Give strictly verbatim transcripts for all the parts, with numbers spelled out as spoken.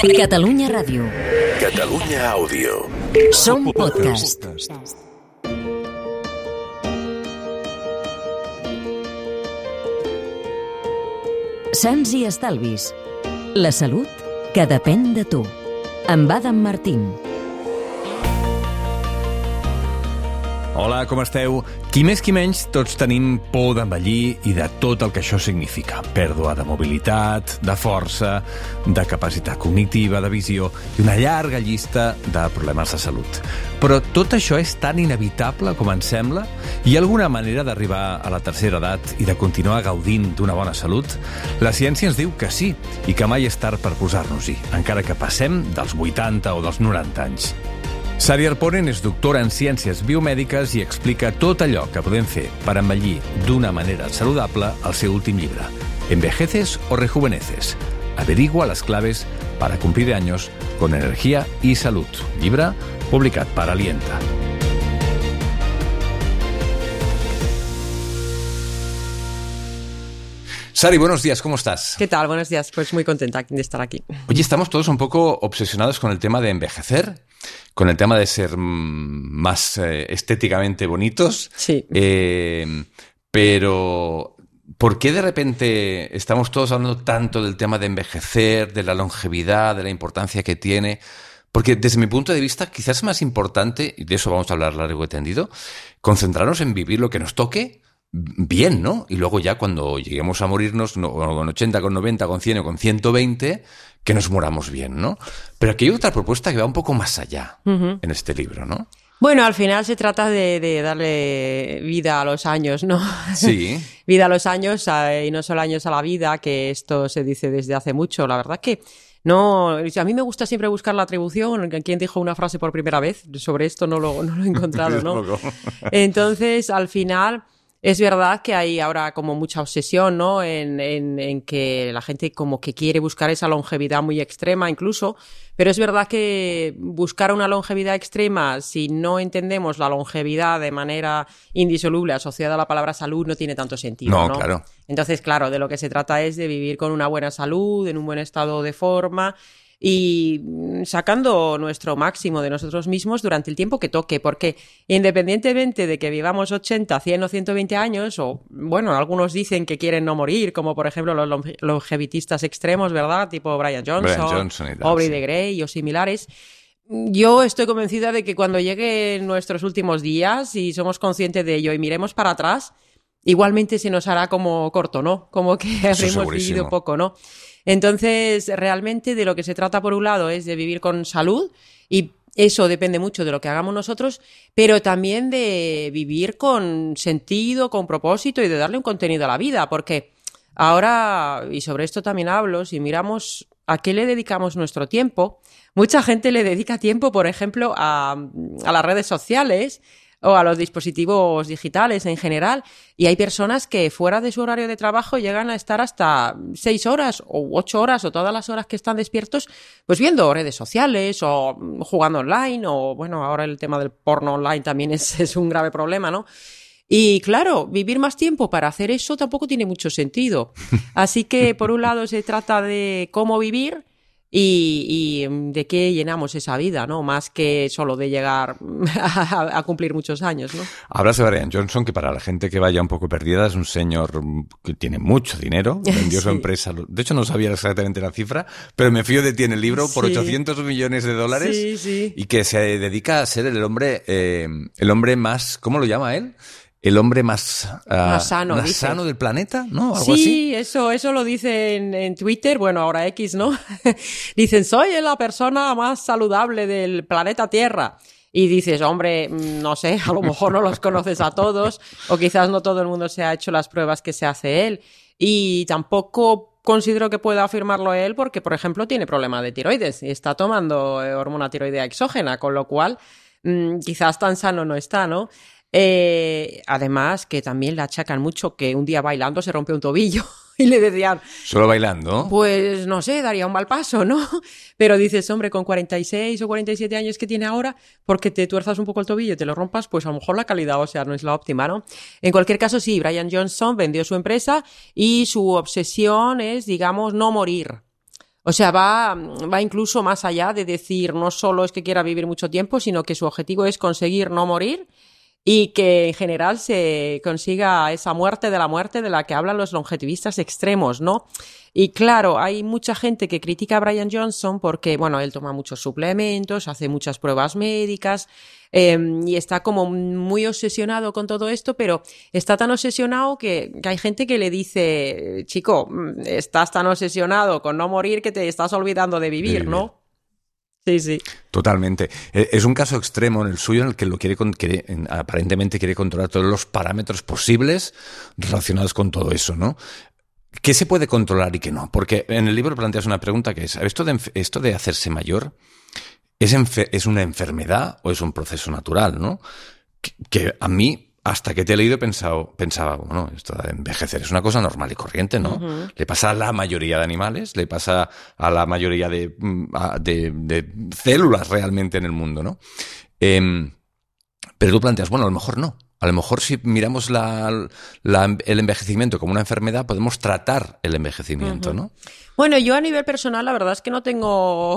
Catalunya Ràdio. Catalunya Àudio. Som podcast. Sants i estalvis. La salut que depèn de tu. Amb Adam Martín. Hola, com esteu? Qui més qui menys, tots tenim por d'envellir i de tot el que això significa. Pèrdua de mobilitat, de força, de capacitat cognitiva, de visió i una llarga llista de problemes de salut. Però tot això és tan inevitable com ens sembla? Hi ha alguna manera d'arribar a la tercera edat i de continuar gaudint d'una bona salut? La ciència ens diu que sí i que mai és tard per posar-nos-hi, encara que passem dels vuitanta o dels noranta anys. Sari Arponen és doctora en Ciències Biomèdiques i explica tot allò que podem fer per envellir d'una manera saludable al seu últim llibre, ¿Envejeces o rejuveneces? Averigua las claves para cumplir años con energía y salud. Llibre publicat per Alienta. Sari, buenos días, ¿cómo estás? ¿Qué tal? Buenos días, pues muy contenta de estar aquí. Oye, estamos todos un poco obsesionados con el tema de envejecer, con el tema de ser más eh, estéticamente bonitos. Sí. Eh, pero, ¿por qué de repente estamos todos hablando tanto del tema de envejecer, de la longevidad, de la importancia que tiene? Porque desde mi punto de vista quizás es más importante, y de eso vamos a hablar largo y tendido, concentrarnos en vivir lo que nos toque bien, ¿no? Y luego ya cuando lleguemos a morirnos, no, con ochenta, con noventa, con cien o con ciento veinte, que nos moramos bien, ¿no? Pero aquí hay otra propuesta que va un poco más allá uh-huh. en este libro, ¿no? Bueno, al final se trata de, de darle vida a los años, ¿no? Sí. Vida a los años y no solo años a la vida, que esto se dice desde hace mucho. La verdad que no, a mí me gusta siempre buscar la atribución. ¿Quién dijo una frase por primera vez? Sobre esto no lo, no lo he encontrado, ¿no? Entonces, al final, es verdad que hay ahora como mucha obsesión, ¿no? En, en, en que la gente como que quiere buscar esa longevidad muy extrema incluso, pero es verdad que buscar una longevidad extrema, si no entendemos la longevidad de manera indisoluble asociada a la palabra salud, no tiene tanto sentido, ¿no? No, claro. Entonces, claro, de lo que se trata es de vivir con una buena salud, en un buen estado de forma y sacando nuestro máximo de nosotros mismos durante el tiempo que toque, porque independientemente de que vivamos ochenta, cien o ciento veinte años, o bueno, algunos dicen que quieren no morir, como por ejemplo los longe- longevitistas extremos, ¿verdad? Tipo Brian Johnson, Brian Johnson y tal, Aubrey sí. de Grey o similares. Yo estoy convencida de que cuando lleguen nuestros últimos días y somos conscientes de ello y miremos para atrás, igualmente se nos hará como corto, ¿no? Como que habremos vivido poco, ¿no? Entonces, realmente de lo que se trata por un lado es de vivir con salud y eso depende mucho de lo que hagamos nosotros, pero también de vivir con sentido, con propósito y de darle un contenido a la vida, porque ahora, y sobre esto también hablo, si miramos a qué le dedicamos nuestro tiempo, mucha gente le dedica tiempo, por ejemplo, a, a las redes sociales o a los dispositivos digitales en general, y hay personas que fuera de su horario de trabajo llegan a estar hasta seis horas o ocho horas o todas las horas que están despiertos, pues viendo redes sociales o jugando online o, bueno, ahora el tema del porno online también es, es un grave problema, ¿no? Y claro, vivir más tiempo para hacer eso tampoco tiene mucho sentido. Así que, por un lado, se trata de cómo vivir y, y de qué llenamos esa vida, ¿no? Más que solo de llegar a, a cumplir muchos años, ¿no? Hablas de Brian Johnson, que para la gente que vaya un poco perdida es un señor que tiene mucho dinero, vendió sí. su empresa, de hecho no sabía exactamente la cifra, pero me fío de ti en el libro por sí. ochocientos millones de dólares sí, sí. y que se dedica a ser el hombre, eh, el hombre más, ¿cómo lo llama él? El hombre más, uh, más sano, más dice. sano del planeta, ¿no? ¿Algo sí, así? eso, eso lo dicen en Twitter, bueno, ahora X, ¿no? Dicen, soy la persona más saludable del planeta Tierra. Y dices, hombre, no sé, a lo mejor no los conoces a todos, o quizás no todo el mundo se ha hecho las pruebas que se hace él. Y tampoco considero que pueda afirmarlo él porque, por ejemplo, tiene problema de tiroides y está tomando hormona tiroidea exógena, con lo cual mmm, quizás tan sano no está, ¿no? Eh, además, que también le achacan mucho que un día bailando se rompe un tobillo y le decían... ¿Solo bailando? Pues, no sé, daría un mal paso, ¿no? Pero dices, hombre, con cuarenta y seis o cuarenta y siete años que tiene ahora, porque te tuerzas un poco el tobillo y te lo rompas, pues a lo mejor la calidad ósea no es la óptima, ¿no? En cualquier caso, sí, Brian Johnson vendió su empresa y su obsesión es, digamos, no morir. O sea, va, va incluso más allá de decir no solo es que quiera vivir mucho tiempo, sino que su objetivo es conseguir no morir y que en general se consiga esa muerte de la muerte de la que hablan los longevivistas extremos, ¿no? Y claro, hay mucha gente que critica a Brian Johnson porque, bueno, él toma muchos suplementos, hace muchas pruebas médicas eh, y está como muy obsesionado con todo esto, pero está tan obsesionado que, que hay gente que le dice, chico, estás tan obsesionado con no morir que te estás olvidando de vivir, de vivir. ¿no? Sí, sí. Totalmente. Es un caso extremo en el suyo en el que lo quiere, quiere, aparentemente quiere controlar todos los parámetros posibles relacionados con todo eso, ¿no? ¿Qué se puede controlar y qué no? Porque en el libro planteas una pregunta que es, ¿esto de, esto de hacerse mayor ¿es, ¿es una enfermedad o es un proceso natural, ¿no? Que, que a mí, hasta que te he leído, he pensado, pensaba, bueno, esto de envejecer es una cosa normal y corriente, ¿no? Uh-huh. Le pasa a la mayoría de animales, le pasa a la mayoría de, de, de células realmente en el mundo, ¿no? Eh, pero tú planteas, bueno, a lo mejor no. A lo mejor si miramos la, la, el envejecimiento como una enfermedad, podemos tratar el envejecimiento, uh-huh. ¿no? Bueno, yo a nivel personal la verdad es que no tengo,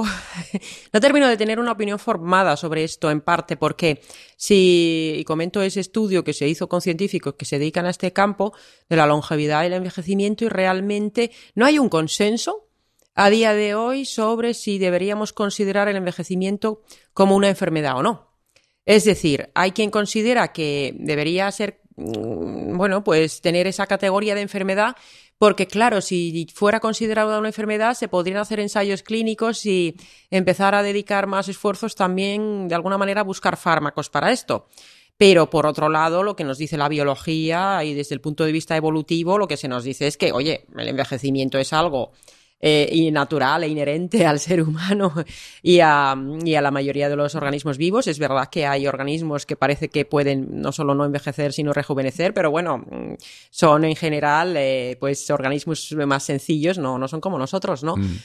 no termino de tener una opinión formada sobre esto en parte porque si, y comento ese estudio que se hizo con científicos que se dedican a este campo de la longevidad y el envejecimiento y realmente no hay un consenso a día de hoy sobre si deberíamos considerar el envejecimiento como una enfermedad o no. Es decir, hay quien considera que debería ser, bueno, pues tener esa categoría de enfermedad, porque claro, si fuera considerada una enfermedad, se podrían hacer ensayos clínicos y empezar a dedicar más esfuerzos también, de alguna manera, a buscar fármacos para esto. Pero, por otro lado, lo que nos dice la biología y desde el punto de vista evolutivo, lo que se nos dice es que, oye, el envejecimiento es algo Eh, natural e inherente al ser humano y a, y a la mayoría de los organismos vivos. Es verdad que hay organismos que parece que pueden no solo no envejecer, sino rejuvenecer, pero bueno, son en general eh, pues organismos más sencillos, no, no son como nosotros, ¿no? Mm.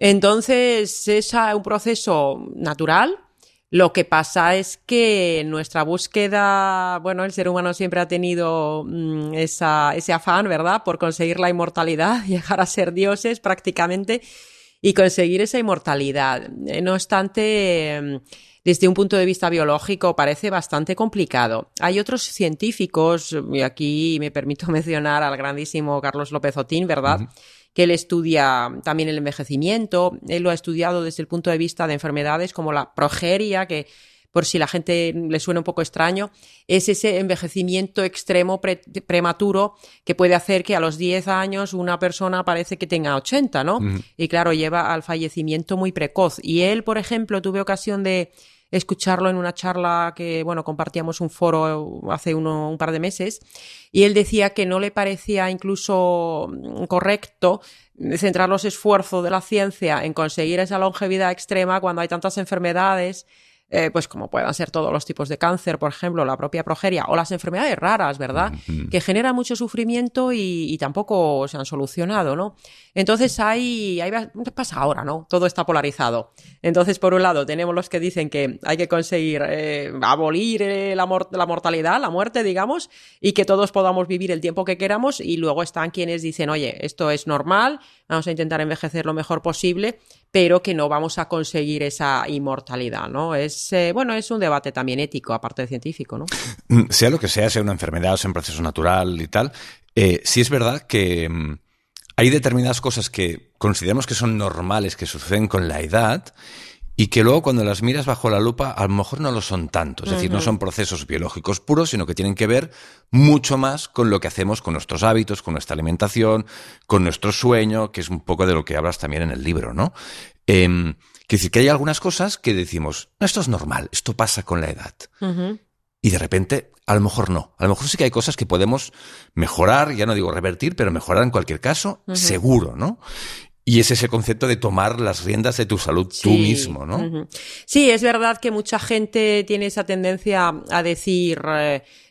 Entonces, es un proceso natural. Lo que pasa es que nuestra búsqueda, bueno, el ser humano siempre ha tenido mmm, esa, ese afán, ¿verdad?, por conseguir la inmortalidad, llegar a ser dioses prácticamente y conseguir esa inmortalidad. No obstante, desde un punto de vista biológico parece bastante complicado. Hay otros científicos, y aquí me permito mencionar al grandísimo Carlos López Otín, ¿verdad?, uh-huh. que él estudia también el envejecimiento. Él lo ha estudiado desde el punto de vista de enfermedades como la progeria, que por si la gente le suena un poco extraño, es ese envejecimiento extremo pre- prematuro que puede hacer que a los diez años una persona parece que tenga ochenta, ¿no? Uh-huh. Y claro, lleva al fallecimiento muy precoz. Y él, por ejemplo, tuve ocasión de escucharlo en una charla que, bueno, compartíamos un foro hace uno, un par de meses, y él decía que no le parecía incluso correcto centrar los esfuerzos de la ciencia en conseguir esa longevidad extrema cuando hay tantas enfermedades, eh, pues como puedan ser todos los tipos de cáncer, por ejemplo, la propia progeria, o las enfermedades raras, ¿verdad?, uh-huh. que generan mucho sufrimiento y, y tampoco se han solucionado, ¿no? Entonces hay, hay, ¿qué pasa ahora, no? Todo está polarizado. Entonces, por un lado, tenemos los que dicen que hay que conseguir eh, abolir eh, la, mor- la mortalidad, la muerte, digamos, y que todos podamos vivir el tiempo que queramos, y luego están quienes dicen, oye, esto es normal, vamos a intentar envejecer lo mejor posible, pero que no vamos a conseguir esa inmortalidad, ¿no? Es, eh, bueno, es un debate también ético, aparte de científico, ¿no? Sea lo que sea, sea una enfermedad, sea un proceso natural y tal, eh, sí es verdad que mmm, hay determinadas cosas que consideramos que son normales, que suceden con la edad, y que luego cuando las miras bajo la lupa a lo mejor no lo son tanto. Es uh-huh. decir, no son procesos biológicos puros, sino que tienen que ver mucho más con lo que hacemos con nuestros hábitos, con nuestra alimentación, con nuestro sueño, que es un poco de lo que hablas también en el libro, ¿no? Eh, quiere decir que hay algunas cosas que decimos, no, esto es normal, esto pasa con la edad. Uh-huh. Y de repente, a lo mejor no. A lo mejor sí que hay cosas que podemos mejorar, ya no digo revertir, pero mejorar en cualquier caso, uh-huh. seguro, ¿no? Y es ese concepto de tomar las riendas de tu salud sí. tú mismo, ¿no? Uh-huh. Sí, es verdad que mucha gente tiene esa tendencia a decir, eh,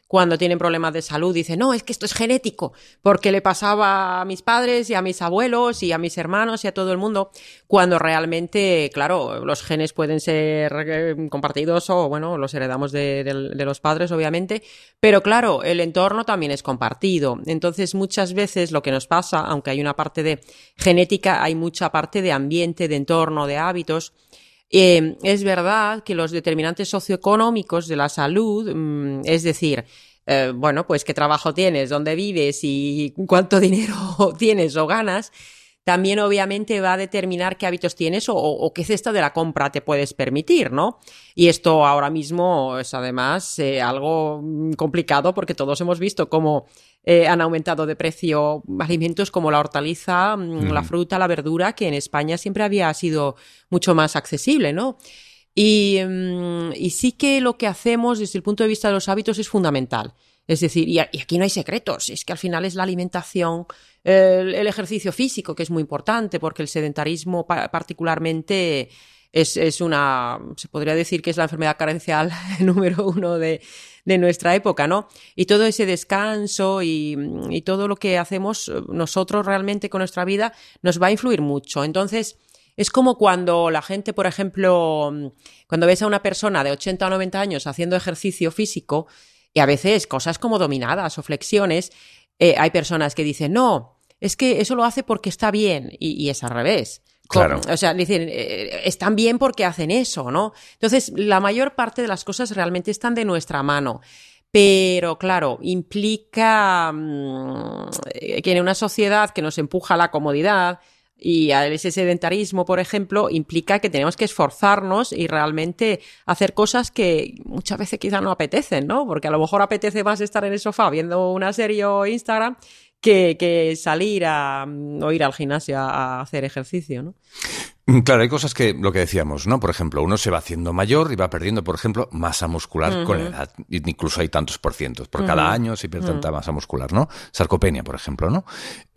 cuando tienen problemas de salud, dicen, no, es que esto es genético, porque le pasaba a mis padres y a mis abuelos y a mis hermanos y a todo el mundo, cuando realmente, claro, los genes pueden ser eh, compartidos o, bueno, los heredamos de, de, de los padres, obviamente, pero claro, el entorno también es compartido. Entonces, muchas veces lo que nos pasa, aunque hay una parte de genética, hay mucha parte de ambiente, de entorno, de hábitos. Eh, es verdad que los determinantes socioeconómicos de la salud, mmm, es decir, eh, bueno, pues qué trabajo tienes, dónde vives y cuánto dinero tienes o ganas, también obviamente va a determinar qué hábitos tienes o, o qué cesta de la compra te puedes permitir, ¿no? Y esto ahora mismo es además eh, algo complicado porque todos hemos visto cómo eh, han aumentado de precio alimentos como la hortaliza, mm. la fruta, la verdura, que en España siempre había sido mucho más accesible, ¿no? Y, mm, y sí que lo que hacemos desde el punto de vista de los hábitos es fundamental. Es decir, y aquí no hay secretos, es que al final es la alimentación, el, el ejercicio físico, que es muy importante, porque el sedentarismo pa- particularmente es, es una, se podría decir que es la enfermedad carencial número uno de, de nuestra época, ¿no? Y todo ese descanso y, y todo lo que hacemos nosotros realmente con nuestra vida nos va a influir mucho. Entonces, es como cuando la gente, por ejemplo, cuando ves a una persona de ochenta o noventa años haciendo ejercicio físico, y a veces cosas como dominadas o flexiones, eh, hay personas que dicen, no, es que eso lo hace porque está bien, y, y es al revés. Claro. O sea, dicen, eh, están bien porque hacen eso, ¿no? Entonces, la mayor parte de las cosas realmente están de nuestra mano. Pero, claro, implica mmm, que en una sociedad que nos empuja a la comodidad, y ese sedentarismo, por ejemplo, implica que tenemos que esforzarnos y realmente hacer cosas que muchas veces quizá no apetecen, ¿no? Porque a lo mejor apetece más estar en el sofá viendo una serie o Instagram que, que salir a, o ir al gimnasio a, a hacer ejercicio, ¿no? Claro, hay cosas que, lo que decíamos, ¿no? Por ejemplo, uno se va haciendo mayor y va perdiendo, por ejemplo, masa muscular uh-huh. con la edad. Incluso hay tantos por cientos. Por uh-huh. cada año se pierde uh-huh. tanta masa muscular, ¿no? Sarcopenia, por ejemplo, ¿no?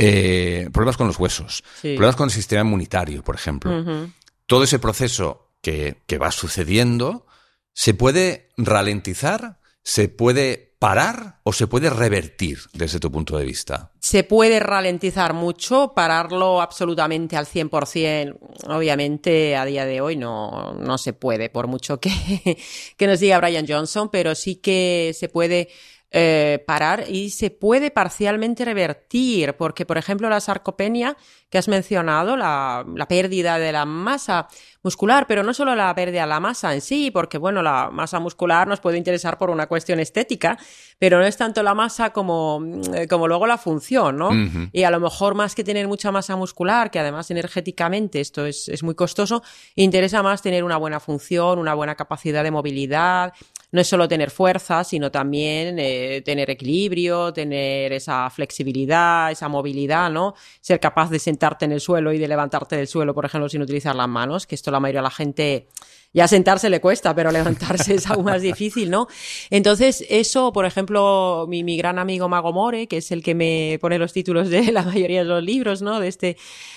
Eh, problemas con los huesos. Sí. Problemas con el sistema inmunitario, por ejemplo. Uh-huh. Todo ese proceso que, que va sucediendo se puede ralentizar, se puede parar o se puede revertir desde tu punto de vista. Se puede ralentizar mucho, pararlo absolutamente al cien por ciento, obviamente a día de hoy no, no se puede, por mucho que, que nos diga Brian Johnson, pero sí que se puede eh, parar y se puede parcialmente revertir, porque por ejemplo la sarcopenia que has mencionado, la, la pérdida de la masa muscular, pero no solo la pérdida de la masa en sí, porque bueno, la masa muscular nos puede interesar por una cuestión estética, pero no es tanto la masa como, como luego la función, ¿no? Uh-huh. Y a lo mejor más que tener mucha masa muscular, que además energéticamente esto es, es muy costoso, interesa más tener una buena función, una buena capacidad de movilidad. No es solo tener fuerza, sino también eh, tener equilibrio, tener esa flexibilidad, esa movilidad, ¿no? Ser capaz de sentarte en el suelo y de levantarte del suelo, por ejemplo, sin utilizar las manos, que esto la mayoría de la gente, ya sentarse le cuesta, pero levantarse es aún más difícil, ¿no? Entonces, eso, por ejemplo, mi, mi gran amigo Mago More, que es el que me pone los títulos de la mayoría de los libros, ¿no? De este...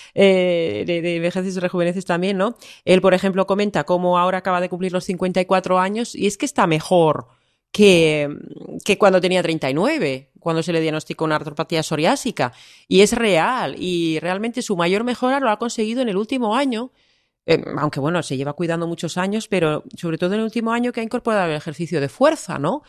Eh, de, de Envejeces y Rejuveneces también, ¿no? Él, por ejemplo, comenta cómo ahora acaba de cumplir los cincuenta y cuatro años y es que está mejor que, que cuando tenía treinta y nueve, cuando se le diagnosticó una artropatía psoriásica. Y es real, y realmente su mayor mejora lo ha conseguido en el último año, eh, aunque bueno, se lleva cuidando muchos años, pero sobre todo en el último año que ha incorporado el ejercicio de fuerza, ¿no?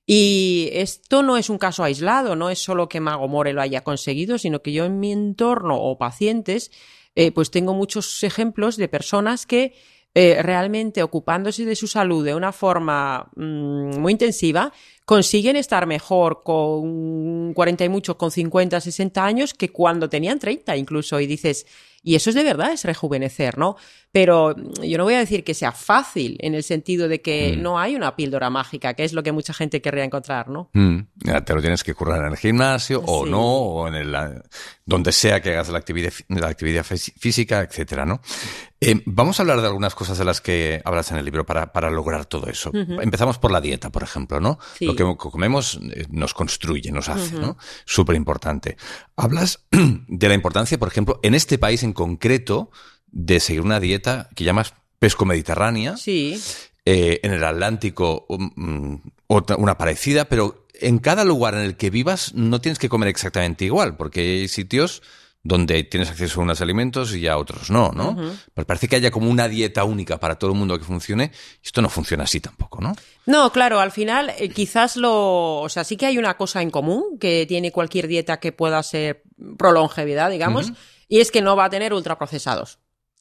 Y esto no es un caso aislado, no es solo que Mago More lo haya conseguido, sino que yo en mi entorno o pacientes, eh, pues tengo muchos ejemplos de personas que eh, realmente ocupándose de su salud de una forma mmm, muy intensiva, consiguen estar mejor con cuarenta y muchos, con cincuenta, sesenta años que cuando tenían treinta incluso. Y dices, y eso es de verdad, es rejuvenecer, ¿no? Pero yo no voy a decir que sea fácil en el sentido de que mm. no hay una píldora mágica, que es lo que mucha gente querría encontrar, ¿no? Mm. Ya, te lo tienes que currar en el gimnasio sí. o no, o en el, donde sea que hagas la actividad, la actividad física, etcétera, ¿no? Eh, vamos a hablar de algunas cosas de las que hablas en el libro para, para lograr todo eso. Uh-huh. Empezamos por la dieta, por ejemplo, ¿no? Sí. Lo que comemos nos construye, nos hace, uh-huh. ¿no? Súper importante. Hablas de la importancia, por ejemplo, en este país en concreto, de seguir una dieta que llamas pesco-mediterránea. Sí. Eh, en el Atlántico um, otra, una parecida, pero en cada lugar en el que vivas no tienes que comer exactamente igual, porque hay sitios donde tienes acceso a unos alimentos y a otros no, ¿no? Uh-huh. Pero parece que haya como una dieta única para todo el mundo que funcione. Esto no funciona así tampoco, ¿no? No, claro, al final eh, quizás lo... O sea, sí que hay una cosa en común que tiene cualquier dieta que pueda ser pro longevidad, digamos, uh-huh. y es que no va a tener ultraprocesados.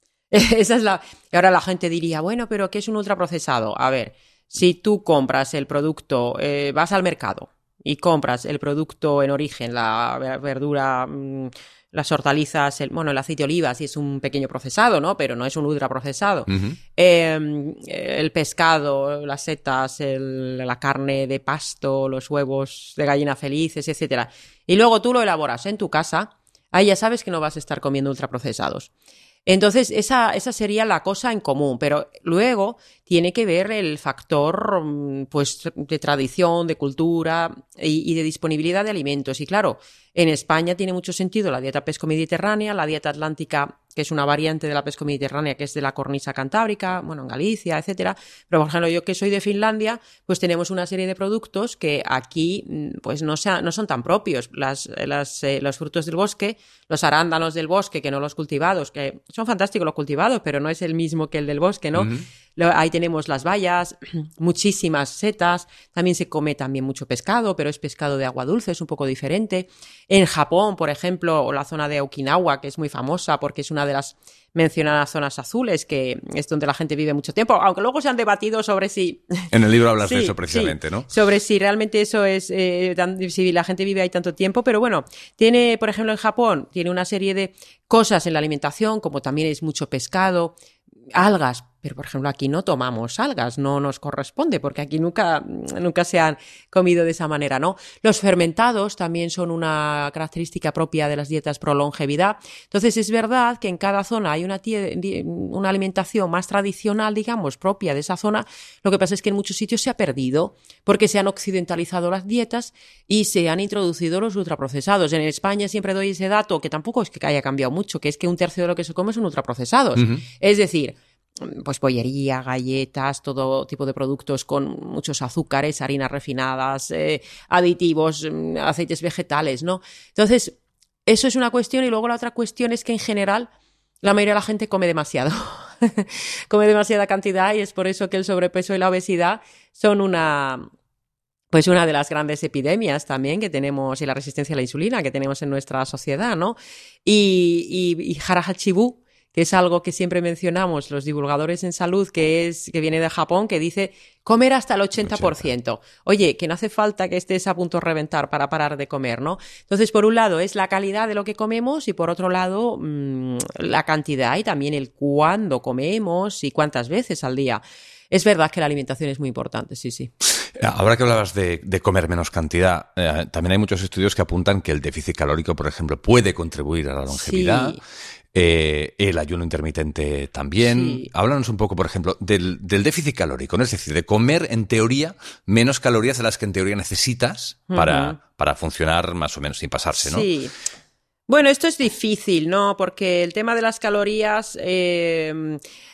Esa es la... Y ahora la gente diría, bueno, ¿pero qué es un ultraprocesado? A ver, si tú compras el producto, eh, vas al mercado y compras el producto en origen, la verdura... Mmm, las hortalizas, el, bueno, el aceite de oliva sí es un pequeño procesado, ¿no? Pero no es un ultraprocesado. Uh-huh. Eh, el pescado, las setas, el, la carne de pasto, los huevos de gallina felices, etcétera. Y luego tú lo elaboras en tu casa, ahí ya sabes que no vas a estar comiendo ultraprocesados. Entonces, esa, esa sería la cosa en común, pero luego tiene que ver el factor pues, de tradición, de cultura y, y de disponibilidad de alimentos. Y claro, en España tiene mucho sentido la dieta pesco-mediterránea, la dieta atlántica, que es una variante de la pesco-mediterránea, que es de la cornisa cantábrica, bueno, en Galicia, etcétera. Pero, por ejemplo, yo que soy de Finlandia, pues tenemos una serie de productos que aquí pues no, sea, no son tan propios. Las, las, eh, los frutos del bosque, los arándanos del bosque, que no los cultivados, que son fantásticos los cultivados, pero no es el mismo que el del bosque, ¿no? Uh-huh. Ahí tenemos las bayas, muchísimas setas, también se come también mucho pescado, pero es pescado de agua dulce, es un poco diferente. En Japón, por ejemplo, o la zona de Okinawa, que es muy famosa porque es una de las mencionadas zonas azules, que es donde la gente vive mucho tiempo, aunque luego se han debatido sobre si... En el libro hablas sí, de eso precisamente, sí, ¿no? Sobre si realmente eso es, eh, si la gente vive ahí tanto tiempo, pero bueno, tiene, por ejemplo, en Japón, tiene una serie de cosas en la alimentación, como también es mucho pescado, algas, pero por ejemplo aquí no tomamos algas, no nos corresponde porque aquí nunca, nunca se han comido de esa manera, ¿no? Los fermentados también son una característica propia de las dietas pro longevidad. Entonces es verdad que en cada zona hay una, tie- una alimentación más tradicional, digamos, propia de esa zona. Lo que pasa es que en muchos sitios se ha perdido porque se han occidentalizado las dietas y se han introducido los ultraprocesados. En España siempre doy ese dato, que tampoco es que haya cambiado mucho, que es que un tercio de lo que se come son ultraprocesados. Uh-huh. Es decir, pues bollería, galletas, todo tipo de productos con muchos azúcares, harinas refinadas, eh, aditivos, aceites vegetales, ¿no? Entonces, eso es una cuestión, y luego la otra cuestión es que en general la mayoría de la gente come demasiado. Come demasiada cantidad, y es por eso que el sobrepeso y la obesidad son una... Pues una de las grandes epidemias también que tenemos, y la resistencia a la insulina que tenemos en nuestra sociedad, ¿no? Y, y, y Hara Hachibu, que es algo que siempre mencionamos los divulgadores en salud, que es que viene de Japón, que dice comer hasta el ochenta por ciento. ochenta. Oye, que no hace falta que estés a punto de reventar para parar de comer, ¿no? Entonces, por un lado es la calidad de lo que comemos, y por otro lado mmm, la cantidad, y también el cuándo comemos y cuántas veces al día. Es verdad que la alimentación es muy importante, sí, sí. Ahora que hablabas de, de comer menos cantidad, eh, también hay muchos estudios que apuntan que el déficit calórico, por ejemplo, puede contribuir a la longevidad. Sí. Eh, el ayuno intermitente también. Sí. Háblanos un poco, por ejemplo, del, del déficit calórico, ¿no? Es decir, de comer, en teoría, menos calorías de las que en teoría necesitas para, uh-huh. para funcionar más o menos sin pasarse, ¿no? Sí. Bueno, esto es difícil, ¿no? Porque el tema de las calorías... Eh...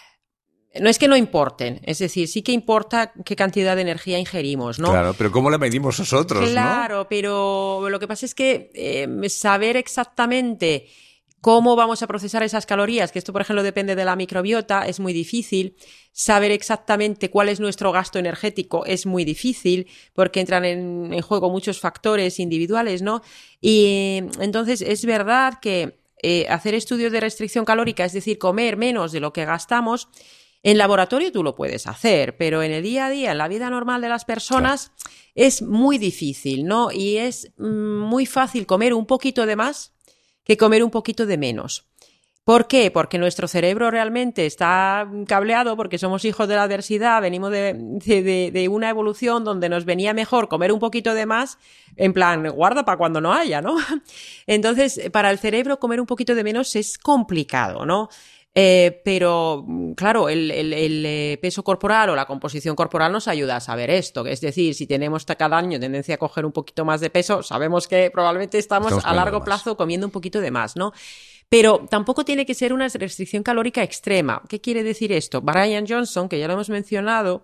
No es que no importen, es decir, sí que importa qué cantidad de energía ingerimos, ¿no? Claro, pero ¿cómo la medimos nosotros, Claro, ¿no? pero lo que pasa es que eh, saber exactamente cómo vamos a procesar esas calorías, que esto, por ejemplo, depende de la microbiota, es muy difícil. Saber exactamente cuál es nuestro gasto energético es muy difícil, porque entran en, en juego muchos factores individuales, ¿no? Y entonces es verdad que eh, hacer estudios de restricción calórica, es decir, comer menos de lo que gastamos, en laboratorio tú lo puedes hacer, pero en el día a día, en la vida normal de las personas, claro, es muy difícil, ¿no? Y es mm, muy fácil comer un poquito de más que comer un poquito de menos. ¿Por qué? Porque nuestro cerebro realmente está cableado, porque somos hijos de la adversidad, venimos de, de, de una evolución donde nos venía mejor comer un poquito de más, en plan, guarda para cuando no haya, ¿no? Entonces, para el cerebro comer un poquito de menos es complicado, ¿no? Eh, pero, claro, el, el, el peso corporal o la composición corporal nos ayuda a saber esto. Es decir, si tenemos cada año tendencia a coger un poquito más de peso, sabemos que probablemente estamos, estamos a largo plazo comiendo un poquito de más, ¿no? Pero tampoco tiene que ser una restricción calórica extrema. ¿Qué quiere decir esto? Brian Johnson, que ya lo hemos mencionado,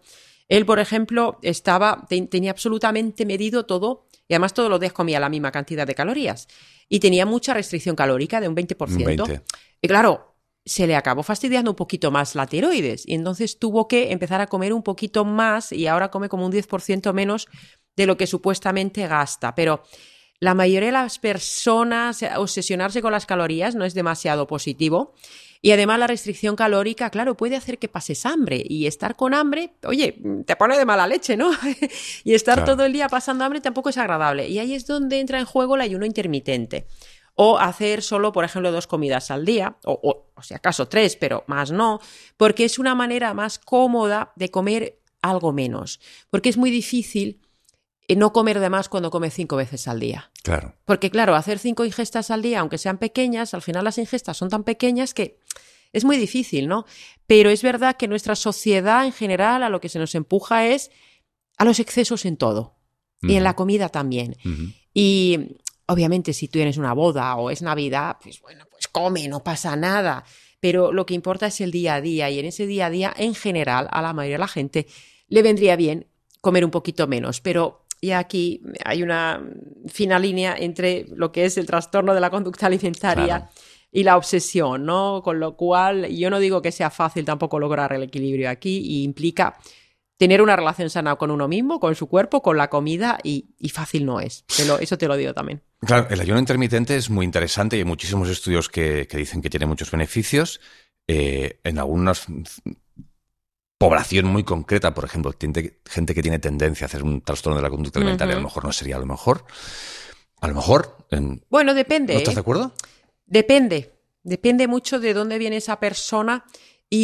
Él, por ejemplo, estaba, te, tenía absolutamente medido todo y además todos los días comía la misma cantidad de calorías y tenía mucha restricción calórica de un veinte por ciento. veinte. Y claro, se le acabó fastidiando un poquito más la tiroides y entonces tuvo que empezar a comer un poquito más y ahora come como un diez por ciento menos de lo que supuestamente gasta. Pero la mayoría de las personas, obsesionarse con las calorías no es demasiado positivo. Y además la restricción calórica, claro, puede hacer que pases hambre. Y estar con hambre, oye, te pone de mala leche, ¿no? Y estar Claro. todo el día pasando hambre tampoco es agradable. Y ahí es donde entra en juego el ayuno intermitente. O hacer solo, por ejemplo, dos comidas al día, o, o, o si acaso tres, pero más no, porque es una manera más cómoda de comer algo menos. Porque es muy difícil no comer de más cuando comes cinco veces al día. Claro. Porque, claro, hacer cinco ingestas al día, aunque sean pequeñas, al final las ingestas son tan pequeñas que es muy difícil, ¿no? Pero es verdad que nuestra sociedad en general a lo que se nos empuja es a los excesos en todo. Uh-huh. Y en la comida también. Uh-huh. Y obviamente si tú tienes una boda o es Navidad, pues bueno, pues come, no pasa nada. Pero lo que importa es el día a día. Y en ese día a día, en general, a la mayoría de la gente le vendría bien comer un poquito menos. Pero y aquí hay una fina línea entre lo que es el trastorno de la conducta alimentaria Claro. y la obsesión, ¿no? Con lo cual, yo no digo que sea fácil tampoco lograr el equilibrio aquí y implica tener una relación sana con uno mismo, con su cuerpo, con la comida y, y fácil no es. Te lo, eso te lo digo también. Claro, el ayuno intermitente es muy interesante y hay muchísimos estudios que, que dicen que tiene muchos beneficios. Eh, en algunas población muy concreta, por ejemplo, gente, gente que tiene tendencia a hacer un trastorno de la conducta alimentaria, uh-huh. a lo mejor no sería lo mejor. A lo mejor... En... Bueno, depende. ¿No estás ¿eh? de acuerdo? Depende. Depende mucho de dónde viene esa persona y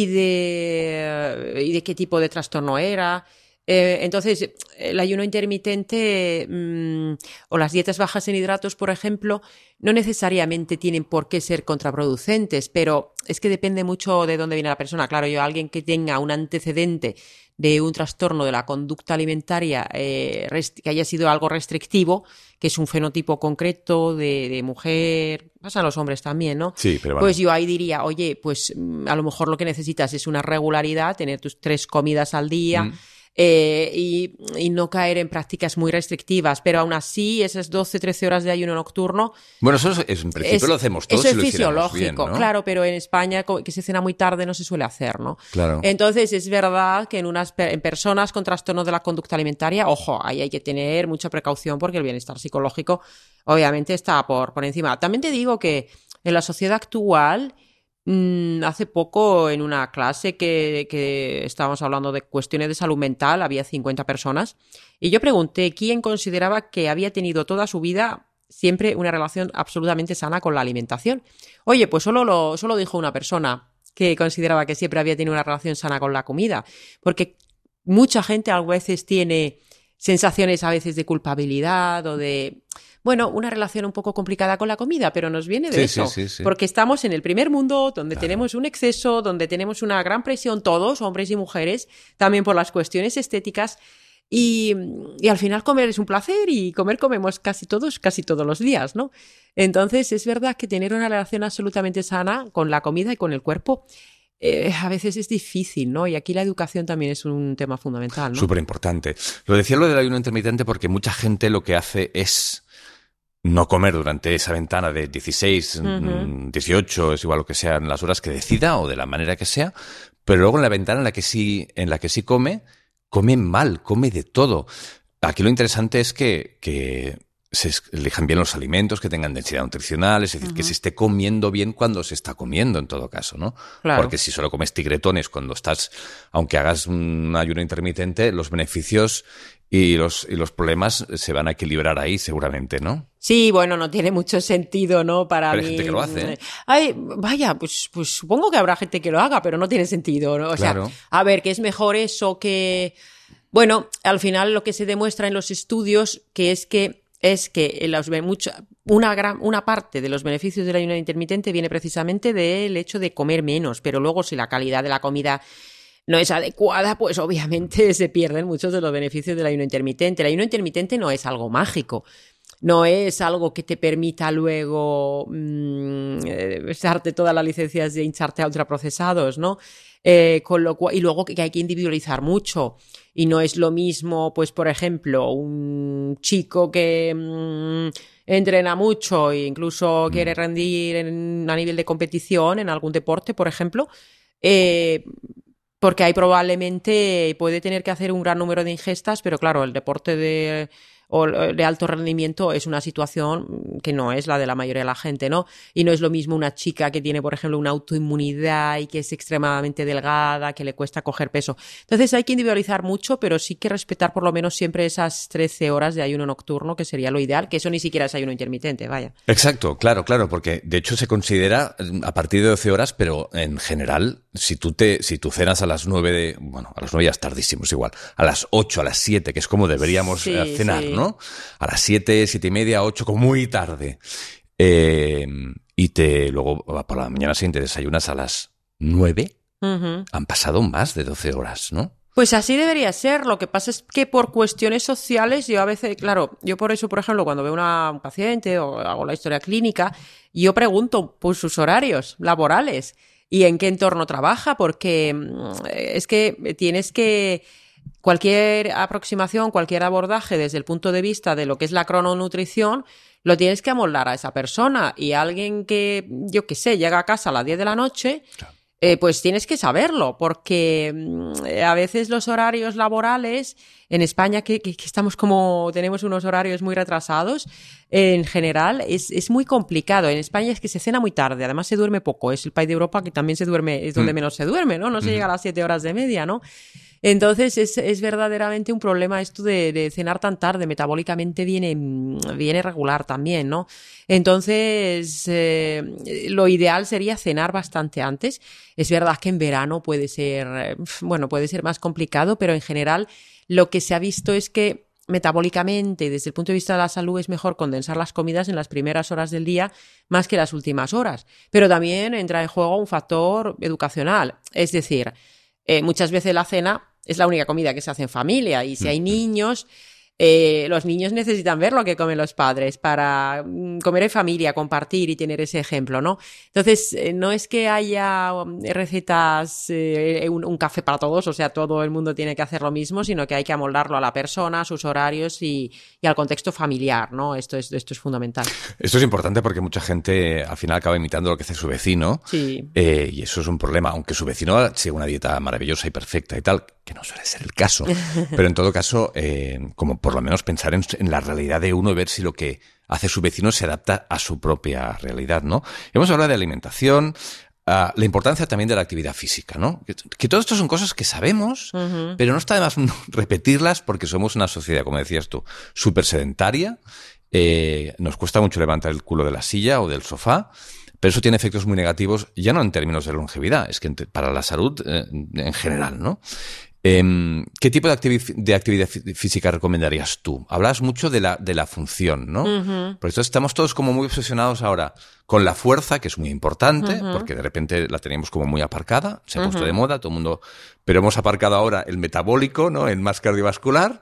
de, y de qué tipo de trastorno era. Eh, entonces, el ayuno intermitente mmm, o las dietas bajas en hidratos, por ejemplo, no necesariamente tienen por qué ser contraproducentes, pero es que depende mucho de dónde viene la persona. Claro, yo alguien que tenga un antecedente de un trastorno de la conducta alimentaria eh, rest- que haya sido algo restrictivo, que es un fenotipo concreto de, de mujer, pasa a los hombres también, ¿no? Sí, pero bueno. Pues yo ahí diría, oye, pues a lo mejor lo que necesitas es una regularidad, tener tus tres comidas al día, mm. Eh, y, y no caer en prácticas muy restrictivas, pero aún así esas doce, trece horas de ayuno nocturno... Bueno, eso es, es en principio es, lo hacemos todos. Eso es si lo fisiológico, bien, ¿no? Claro, pero en España que se cena muy tarde no se suele hacer, ¿no? Claro. Entonces es verdad que en, unas, en personas con trastornos de la conducta alimentaria, ojo, ahí hay que tener mucha precaución porque el bienestar psicológico obviamente está por, por encima. También te digo que en la sociedad actual... Hace poco en una clase que, que estábamos hablando de cuestiones de salud mental, había cincuenta personas y yo pregunté quién consideraba que había tenido toda su vida siempre una relación absolutamente sana con la alimentación. Oye, pues solo, lo, solo dijo una persona que consideraba que siempre había tenido una relación sana con la comida, porque mucha gente a veces tiene sensaciones a veces de culpabilidad o de... Bueno, una relación un poco complicada con la comida, pero nos viene de sí, eso, sí, sí, sí. porque estamos en el primer mundo donde claro. tenemos un exceso, donde tenemos una gran presión todos, hombres y mujeres, también por las cuestiones estéticas, y, y al final comer es un placer y comer comemos casi todos, casi todos los días, ¿no? Entonces es verdad que tener una relación absolutamente sana con la comida y con el cuerpo Eh, a veces es difícil, ¿no? Y aquí la educación también es un tema fundamental, ¿no? Súper importante. Lo decía lo del ayuno intermitente porque mucha gente lo que hace es no comer durante esa ventana de dieciséis, uh-huh. dieciocho, es igual lo que sean las horas que decida o de la manera que sea, pero luego en la ventana en la que sí, en la que sí come, come mal, come de todo. Aquí lo interesante es que... que se elijan bien los alimentos, que tengan densidad nutricional, es decir, uh-huh. que se esté comiendo bien cuando se está comiendo en todo caso, ¿no? Claro. Porque si solo comes tigretones cuando estás, aunque hagas un ayuno intermitente, los beneficios y los, y los problemas se van a equilibrar ahí seguramente, ¿no? Sí, bueno, no tiene mucho sentido, ¿no? Para pero mí. Hay gente que lo hace, ¿eh? Ay, vaya, pues, pues supongo que habrá gente que lo haga, pero no tiene sentido, ¿no? O claro. sea, a ver, que es mejor eso que... Bueno, al final lo que se demuestra en los estudios que es que es que los, mucha, una, gran, una parte de los beneficios del ayuno intermitente viene precisamente del hecho de comer menos, pero luego si la calidad de la comida no es adecuada, pues obviamente se pierden muchos de los beneficios del ayuno intermitente. El ayuno intermitente no es algo mágico, no es algo que te permita luego mmm, darte todas las licencias de hincharte a ultraprocesados, ¿no? Eh, con lo cual, y luego que hay que individualizar mucho. Y no es lo mismo, pues, por ejemplo, un chico que mmm, entrena mucho e incluso mm. quiere rendir en, a nivel de competición en algún deporte, por ejemplo, eh, porque ahí probablemente puede tener que hacer un gran número de ingestas, pero claro, el deporte de... o de alto rendimiento es una situación que no es la de la mayoría de la gente, ¿no? Y no es lo mismo una chica que tiene, por ejemplo, una autoinmunidad y que es extremadamente delgada, que le cuesta coger peso. Entonces hay que individualizar mucho, pero sí que respetar por lo menos siempre esas trece horas de ayuno nocturno, que sería lo ideal, que eso ni siquiera es ayuno intermitente, vaya. Exacto, claro, claro, porque de hecho se considera a partir de doce horas, pero en general, si tú te, si tú cenas a las nueve de, bueno, a las nueve ya es tardísimo, es igual, a las ocho, a las siete, que es como deberíamos sí, cenar, sí. ¿no? A las siete, siete y media, ocho, como muy tarde. Eh, y te luego por la mañana siguiente desayunas a las nueve. Uh-huh. Han pasado más de doce horas, ¿no? Pues así debería ser. Lo que pasa es que por cuestiones sociales, yo a veces, claro, yo por eso, por ejemplo, cuando veo una, un paciente o hago la historia clínica, yo pregunto por sus horarios laborales y en qué entorno trabaja, porque es que tienes que... Cualquier aproximación, cualquier abordaje desde el punto de vista de lo que es la crononutrición, lo tienes que amoldar a esa persona. Y alguien que, yo qué sé, llega a casa a las diez de la noche, claro. eh, pues tienes que saberlo, porque eh, a veces los horarios laborales, en España que, que, que estamos como, tenemos unos horarios muy retrasados, eh, en general es, es muy complicado. En España es que se cena muy tarde, además se duerme poco. Es el país de Europa que también se duerme, es donde mm. menos se duerme, ¿no? No se mm. llega a las siete horas de media, ¿no? Entonces es, es verdaderamente un problema esto de, de cenar tan tarde, metabólicamente viene, viene regular también, ¿no? Entonces eh, lo ideal sería cenar bastante antes. Es verdad que en verano puede ser, bueno, puede ser más complicado, pero en general lo que se ha visto es que metabólicamente, desde el punto de vista de la salud, es mejor condensar las comidas en las primeras horas del día más que las últimas horas. Pero también entra en juego un factor educacional, es decir, Eh, muchas veces la cena es la única comida que se hace en familia y si hay niños, eh, los niños necesitan ver lo que comen los padres para mm, comer en familia, compartir y tener ese ejemplo, ¿no? Entonces, eh, no es que haya recetas, eh, un, un café para todos, o sea, todo el mundo tiene que hacer lo mismo, sino que hay que amoldarlo a la persona, a sus horarios y, y al contexto familiar, ¿no? Esto es, esto es fundamental. Esto es importante porque mucha gente al final acaba imitando lo que hace su vecino. Sí. Eh, y eso es un problema, aunque su vecino siga una dieta maravillosa y perfecta y tal, que no suele ser el caso. Pero en todo caso, eh, como por lo menos pensar en, en la realidad de uno y ver si lo que hace su vecino se adapta a su propia realidad, ¿no? Hemos hablado de alimentación, uh, la importancia también de la actividad física, ¿no? Que, que todo esto son cosas que sabemos, uh-huh. pero no está de más repetirlas porque somos una sociedad, como decías tú, súper sedentaria, eh, nos cuesta mucho levantar el culo de la silla o del sofá, pero eso tiene efectos muy negativos, ya no en términos de longevidad, es que para la salud eh, en general, ¿no? Eh, ¿Qué tipo de, activi- de actividad física recomendarías tú? Hablas mucho de la, de la función, ¿no? Uh-huh. Por eso estamos todos como muy obsesionados ahora con la fuerza, que es muy importante, uh-huh. porque de repente la teníamos como muy aparcada, se ha puesto uh-huh. de moda, todo el mundo... Pero hemos aparcado ahora el metabólico, ¿no? El más cardiovascular.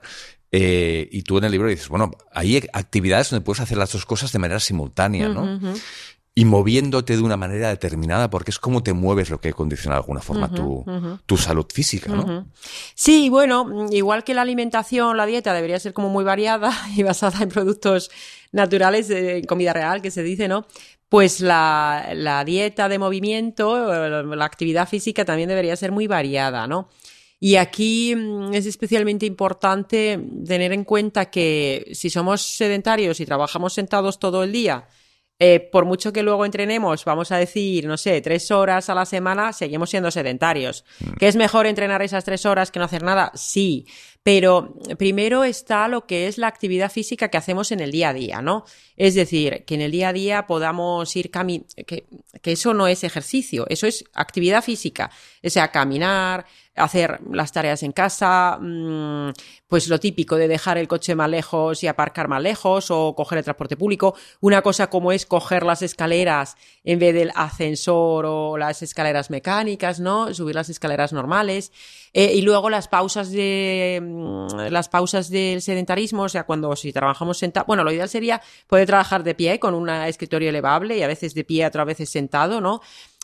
Eh, y tú en el libro dices, bueno, hay actividades donde puedes hacer las dos cosas de manera simultánea, ¿no? Uh-huh. Y moviéndote de una manera determinada, porque es como te mueves lo que condiciona de alguna forma uh-huh, tu, uh-huh. tu salud física, ¿no? Uh-huh. Sí, bueno, igual que la alimentación, la dieta debería ser como muy variada y basada en productos naturales, en comida real, que se dice, ¿no? Pues la, la dieta de movimiento, la actividad física también debería ser muy variada, ¿no? Y aquí es especialmente importante tener en cuenta que si somos sedentarios y trabajamos sentados todo el día, Eh, por mucho que luego entrenemos, vamos a decir, no sé, tres horas a la semana, seguimos siendo sedentarios. Mm. ¿Que es mejor entrenar esas tres horas que no hacer nada? Sí, pero primero está lo que es la actividad física que hacemos en el día a día, ¿no? Es decir, que en el día a día podamos ir caminando, que, que eso no es ejercicio, eso es actividad física, o sea, caminar, hacer las tareas en casa, mmm, pues lo típico de dejar el coche más lejos y aparcar más lejos o coger el transporte público. Una cosa como es coger las escaleras en vez del ascensor o las escaleras mecánicas, ¿no? Subir las escaleras normales. Eh, y luego las pausas de mmm, las pausas del sedentarismo, o sea, cuando si trabajamos sentados, bueno, lo ideal sería poder trabajar de pie con un escritorio elevable y a veces de pie, otras veces sentado, ¿no?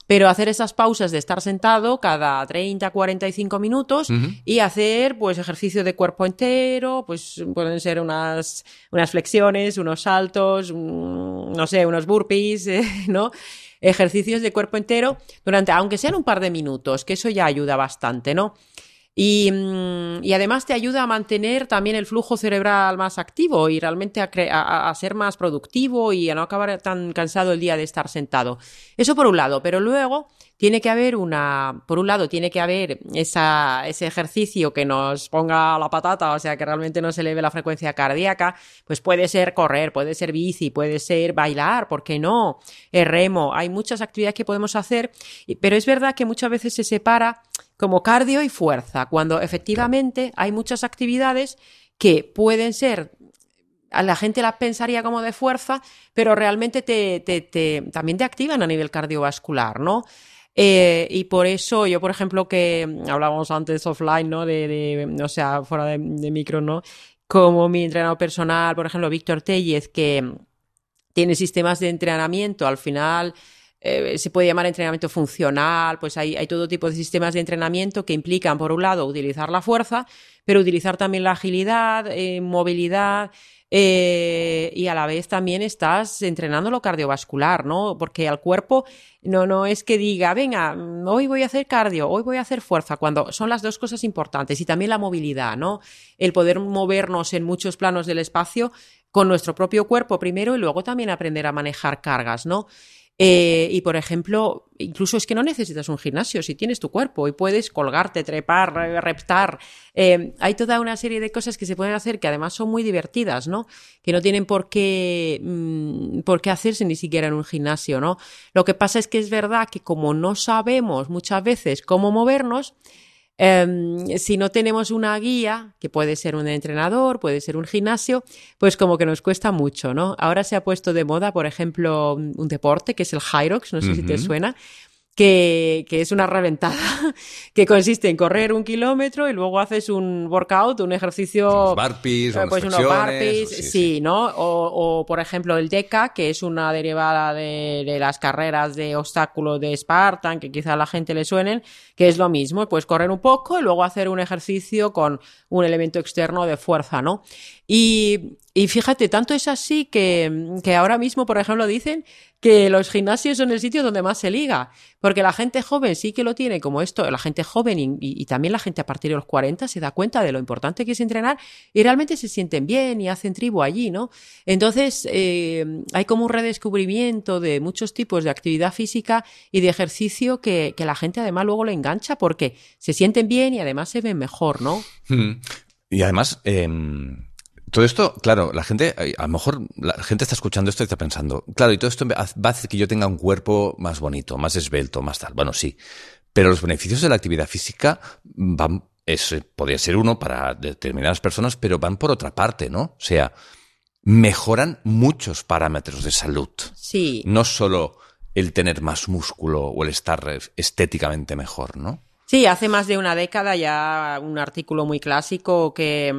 pero hacer esas pausas de estar sentado cada treinta a cuarenta y cinco minutos uh-huh. y hacer pues ejercicio de cuerpo entero, pues pueden ser unas, unas flexiones, unos saltos, un, no sé, unos burpees, eh, ¿no? Ejercicios de cuerpo entero durante, aunque sean un par de minutos, que eso ya ayuda bastante, ¿no? Y, y además te ayuda a mantener también el flujo cerebral más activo y realmente a, cre- a, a ser más productivo y a no acabar tan cansado el día de estar sentado. Eso por un lado, pero luego tiene que haber una, por un lado tiene que haber esa, ese ejercicio que nos ponga la patata, o sea, que realmente nos eleve la frecuencia cardíaca, pues puede ser correr, puede ser bici, puede ser bailar, ¿por qué no? El remo, hay muchas actividades que podemos hacer, pero es verdad que muchas veces se separa como cardio y fuerza, cuando efectivamente hay muchas actividades que pueden ser, a la gente las pensaría como de fuerza, pero realmente te, te, te, también te activan a nivel cardiovascular, ¿no? Eh, y por eso yo, por ejemplo, que hablábamos antes offline, ¿no? De, de o sea, fuera de, de micro, ¿no? Como mi entrenador personal, por ejemplo, Víctor Tellez, que tiene sistemas de entrenamiento, al final eh, se puede llamar entrenamiento funcional, pues hay, hay todo tipo de sistemas de entrenamiento que implican, por un lado, utilizar la fuerza, pero utilizar también la agilidad, eh, movilidad, eh, y a la vez también estás entrenando lo cardiovascular, ¿no? Porque al cuerpo no, no es que diga, venga, hoy voy a hacer cardio, hoy voy a hacer fuerza, cuando son las dos cosas importantes, y también la movilidad, ¿no? El poder movernos en muchos planos del espacio con nuestro propio cuerpo primero y luego también aprender a manejar cargas, ¿no? Eh, y, por ejemplo, incluso es que no necesitas un gimnasio si tienes tu cuerpo y puedes colgarte, trepar, reptar. Eh, hay toda una serie de cosas que se pueden hacer que además son muy divertidas, ¿no? Que no tienen por qué, mmm, por qué hacerse ni siquiera en un gimnasio, ¿no? Lo que pasa es que es verdad que como no sabemos muchas veces cómo movernos, Um, si no tenemos una guía, que puede ser un entrenador, puede ser un gimnasio, pues como que nos cuesta mucho, ¿no? Ahora se ha puesto de moda, por ejemplo, un deporte que es el Hyrox, no sé uh-huh. si te suena, que, que es una reventada, que consiste en correr un kilómetro y luego haces un workout, un ejercicio... Unos burpees, eh, pues unos unos burpees, sí, sí, sí, ¿no? O, o, por ejemplo, el D E C A, que es una derivada de, de las carreras de obstáculo de Spartan, que quizá a la gente le suenen, que es lo mismo, pues correr un poco y luego hacer un ejercicio con un elemento externo de fuerza, ¿no? Y, y fíjate, tanto es así que, que ahora mismo, por ejemplo, dicen que los gimnasios son el sitio donde más se liga, porque la gente joven sí que lo tiene como esto, la gente joven y, y, y también la gente a partir de los cuarenta se da cuenta de lo importante que es entrenar y realmente se sienten bien y hacen tribu allí, ¿no? Entonces, eh, hay como un redescubrimiento de muchos tipos de actividad física y de ejercicio que, que la gente además luego le engancha porque se sienten bien y además se ven mejor, ¿no? Mm. Y además... Eh... Todo esto, claro, la gente, a lo mejor la gente está escuchando esto y está pensando, claro, y todo esto va a hacer que yo tenga un cuerpo más bonito, más esbelto, más tal. Bueno, sí, pero los beneficios de la actividad física van, es, podría ser uno para determinadas personas, pero van por otra parte, ¿no? O sea, mejoran muchos parámetros de salud. Sí. No solo el tener más músculo o el estar estéticamente mejor, ¿no? Sí, hace más de una década ya un artículo muy clásico que,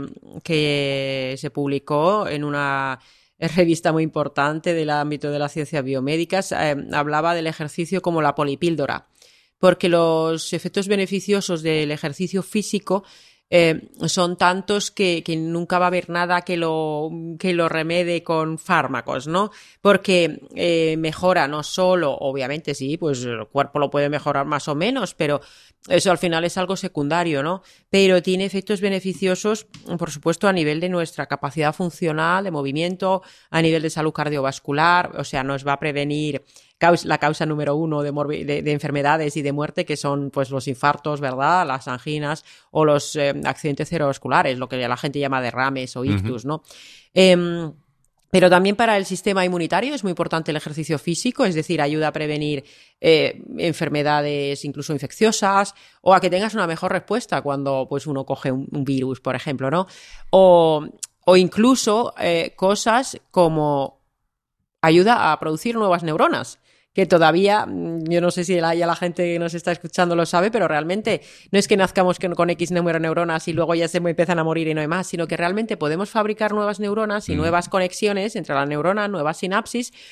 que se publicó en una revista muy importante del ámbito de las ciencias biomédicas, eh, hablaba del ejercicio como la polipíldora, porque los efectos beneficiosos del ejercicio físico eh, son tantos que, que nunca va a haber nada que lo, que lo remede con fármacos, ¿no? Porque eh, mejora no solo, obviamente sí, pues el cuerpo lo puede mejorar más o menos, pero eso al final es algo secundario, ¿no? Pero tiene efectos beneficiosos, por supuesto, a nivel de nuestra capacidad funcional, de movimiento, a nivel de salud cardiovascular, o sea, nos va a prevenir causa, la causa número uno de, morbi- de, de enfermedades y de muerte, que son pues los infartos, ¿verdad? Las anginas o los eh, accidentes cerebrovasculares, lo que la gente llama derrames o ictus, uh-huh. ¿no? Eh, Pero también para el sistema inmunitario es muy importante el ejercicio físico, es decir, ayuda a prevenir eh, enfermedades incluso infecciosas o a que tengas una mejor respuesta cuando pues, uno coge un, un virus, por ejemplo, ¿no? O, o incluso eh, cosas como ayuda a producir nuevas neuronas, que todavía, yo no sé si la, ya la gente que nos está escuchando lo sabe, pero realmente no es que nazcamos con X número de neuronas y luego ya se empiezan a morir y no hay más, sino que realmente podemos fabricar nuevas neuronas y mm. nuevas conexiones entre la neurona, nuevas sinapsis,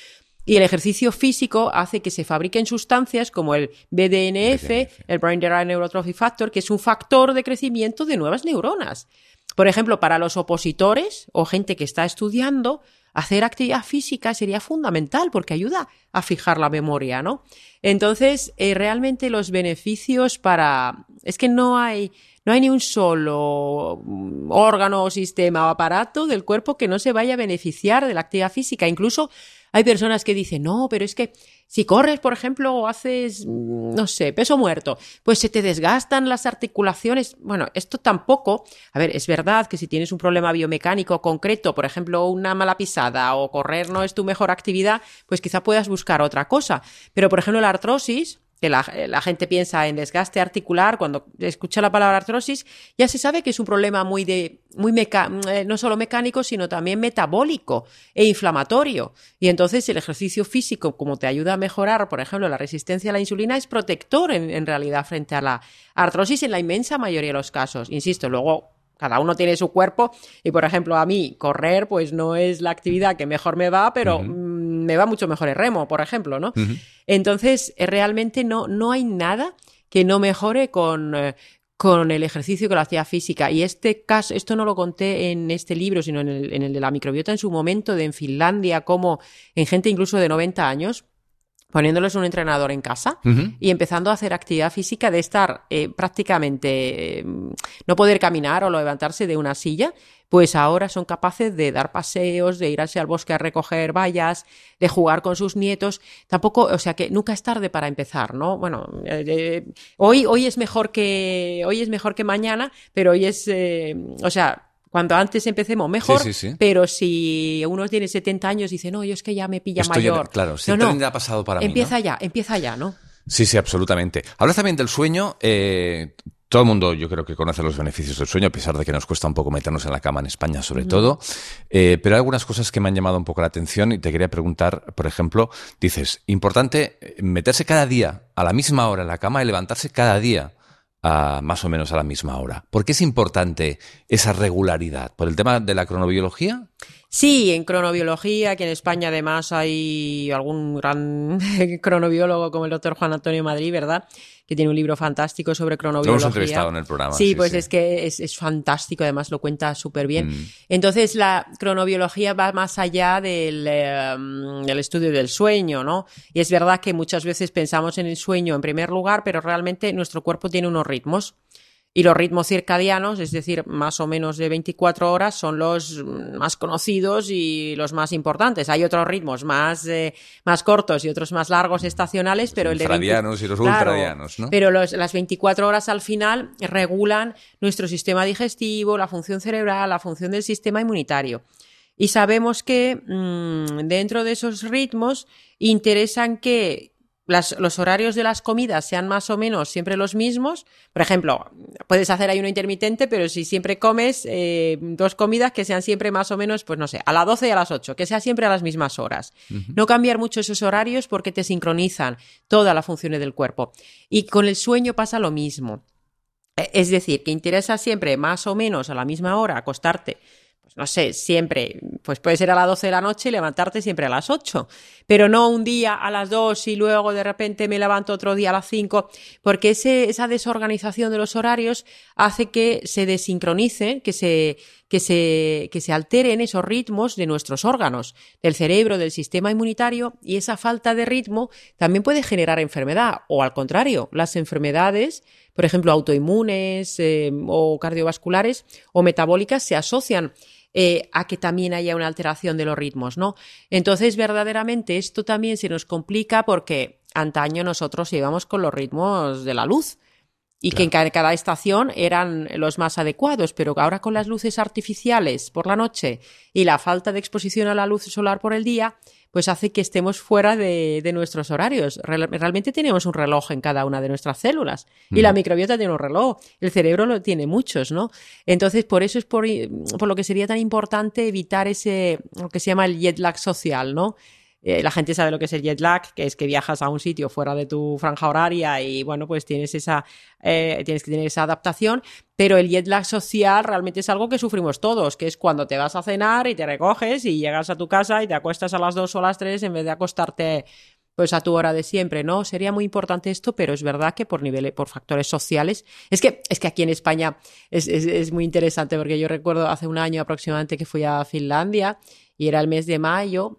Y el ejercicio físico hace que se fabriquen sustancias como el B D N F, B D N F. El Brain Derived Neurotrophic Factor, que es un factor de crecimiento de nuevas neuronas. Por ejemplo, para los opositores o gente que está estudiando, hacer actividad física sería fundamental porque ayuda a fijar la memoria, ¿no? Entonces, eh, realmente los beneficios para... Es que no hay... No hay ni un solo órgano, sistema o aparato del cuerpo que no se vaya a beneficiar de la actividad física. Incluso hay personas que dicen, no, pero es que si corres, por ejemplo, o haces, no sé, peso muerto, pues se te desgastan las articulaciones. Bueno, esto tampoco... A ver, es verdad que si tienes un problema biomecánico concreto, por ejemplo, una mala pisada o correr no es tu mejor actividad, pues quizá puedas buscar otra cosa. Pero, por ejemplo, la artrosis... que la, la gente piensa en desgaste articular, cuando escucha la palabra artrosis, ya se sabe que es un problema muy de, muy meca, no solo mecánico, sino también metabólico e inflamatorio. Y entonces el ejercicio físico, como te ayuda a mejorar, por ejemplo, la resistencia a la insulina, es protector en, en realidad frente a la artrosis en la inmensa mayoría de los casos. Insisto, luego... Cada uno tiene su cuerpo y, por ejemplo, a mí correr pues no es la actividad que mejor me va, pero uh-huh. mmm, me va mucho mejor el remo, por ejemplo, ¿no? Uh-huh. Entonces, realmente no, no hay nada que no mejore con, eh, con el ejercicio y con la actividad física. Y este caso, esto no lo conté en este libro, sino en el, en el de la microbiota en su momento, de en Finlandia, como en gente incluso de noventa años, poniéndoles un entrenador en casa uh-huh. y empezando a hacer actividad física de estar eh, prácticamente eh, no poder caminar o levantarse de una silla, pues ahora son capaces de dar paseos, de irse al bosque a recoger bayas, de jugar con sus nietos. Tampoco, o sea que nunca es tarde para empezar, ¿no? Bueno, eh, eh, hoy, hoy es mejor que hoy es mejor que mañana, pero hoy es, eh, o sea, cuanto antes empecemos, mejor, sí, sí, sí. Pero si uno tiene setenta años y dice, no, yo es que ya me pilla Esto mayor. Ya, claro, si no, el no, tren ya ha pasado para empieza mí, ¿no? ya, empieza ya, ¿no? Sí, sí, absolutamente. Hablas también del sueño. Eh, todo el mundo yo creo que conoce los beneficios del sueño, a pesar de que nos cuesta un poco meternos en la cama en España, sobre mm. todo. Eh, pero hay algunas cosas que me han llamado un poco la atención y te quería preguntar, por ejemplo, dices, importante meterse cada día a la misma hora en la cama y levantarse cada día a más o menos a la misma hora. ¿Por qué es importante esa regularidad? ¿Por el tema de la cronobiología? Sí, en cronobiología, que en España además hay algún gran cronobiólogo como el doctor Juan Antonio Madrid, ¿verdad?, que tiene un libro fantástico sobre cronobiología. Lo hemos entrevistado en el programa. Sí, sí pues sí. es que es, es fantástico, además lo cuenta súper bien. Mm. Entonces, la cronobiología va más allá del, eh, del estudio del sueño, ¿no? Y es verdad que muchas veces pensamos en el sueño en primer lugar, pero realmente nuestro cuerpo tiene unos ritmos. Y los ritmos circadianos, es decir, más o menos de veinticuatro horas, son los más conocidos y los más importantes. Hay otros ritmos más, eh, más cortos y otros más largos estacionales, pero los el de infradianos y los claro, ultradianos, ¿no? Pero los, las veinticuatro horas al final regulan nuestro sistema digestivo, la función cerebral, la función del sistema inmunitario. Y sabemos que mmm, dentro de esos ritmos interesan que Las, los horarios de las comidas sean más o menos siempre los mismos. Por ejemplo, puedes hacer ayuno intermitente, pero si siempre comes eh, dos comidas que sean siempre más o menos, pues no sé, a las doce y a las ocho, que sea siempre a las mismas horas. Uh-huh. No cambiar mucho esos horarios porque te sincronizan todas las funciones del cuerpo. Y con el sueño pasa lo mismo. Es decir, que interesa siempre más o menos a la misma hora acostarte. No sé, siempre, pues puede ser a las doce de la noche y levantarte siempre a las ocho, pero no un día a las dos y luego de repente me levanto otro día a las cinco, porque ese, esa desorganización de los horarios hace que se desincronice, que se, que se, que se alteren esos ritmos de nuestros órganos, del cerebro, del sistema inmunitario, y esa falta de ritmo también puede generar enfermedad, o al contrario, las enfermedades, por ejemplo, autoinmunes eh, o cardiovasculares o metabólicas se asocian Eh, a que también haya una alteración de los ritmos, ¿no? Entonces, verdaderamente, esto también se nos complica porque antaño nosotros íbamos con los ritmos de la luz y claro, que en cada, cada estación eran los más adecuados, pero ahora con las luces artificiales por la noche y la falta de exposición a la luz solar por el día, pues hace que estemos fuera de, de nuestros horarios. Real, realmente tenemos un reloj en cada una de nuestras células. Mm. Y la microbiota tiene un reloj. El cerebro lo tiene muchos, ¿no? Entonces, por eso es por, por lo que sería tan importante evitar ese, lo que se llama el jet lag social, ¿no? Eh, la gente sabe lo que es el jet lag, que es que viajas a un sitio fuera de tu franja horaria y, bueno, pues tienes esa eh, tienes que tener esa adaptación, pero el jet lag social realmente es algo que sufrimos todos, que es cuando te vas a cenar y te recoges y llegas a tu casa y te acuestas a las dos o a las tres en vez de acostarte pues a tu hora de siempre, ¿no? Sería muy importante esto, pero es verdad que por niveles, por factores sociales, es que, es que aquí en España es, es, es muy interesante, porque yo recuerdo hace un año aproximadamente que fui a Finlandia y era el mes de mayo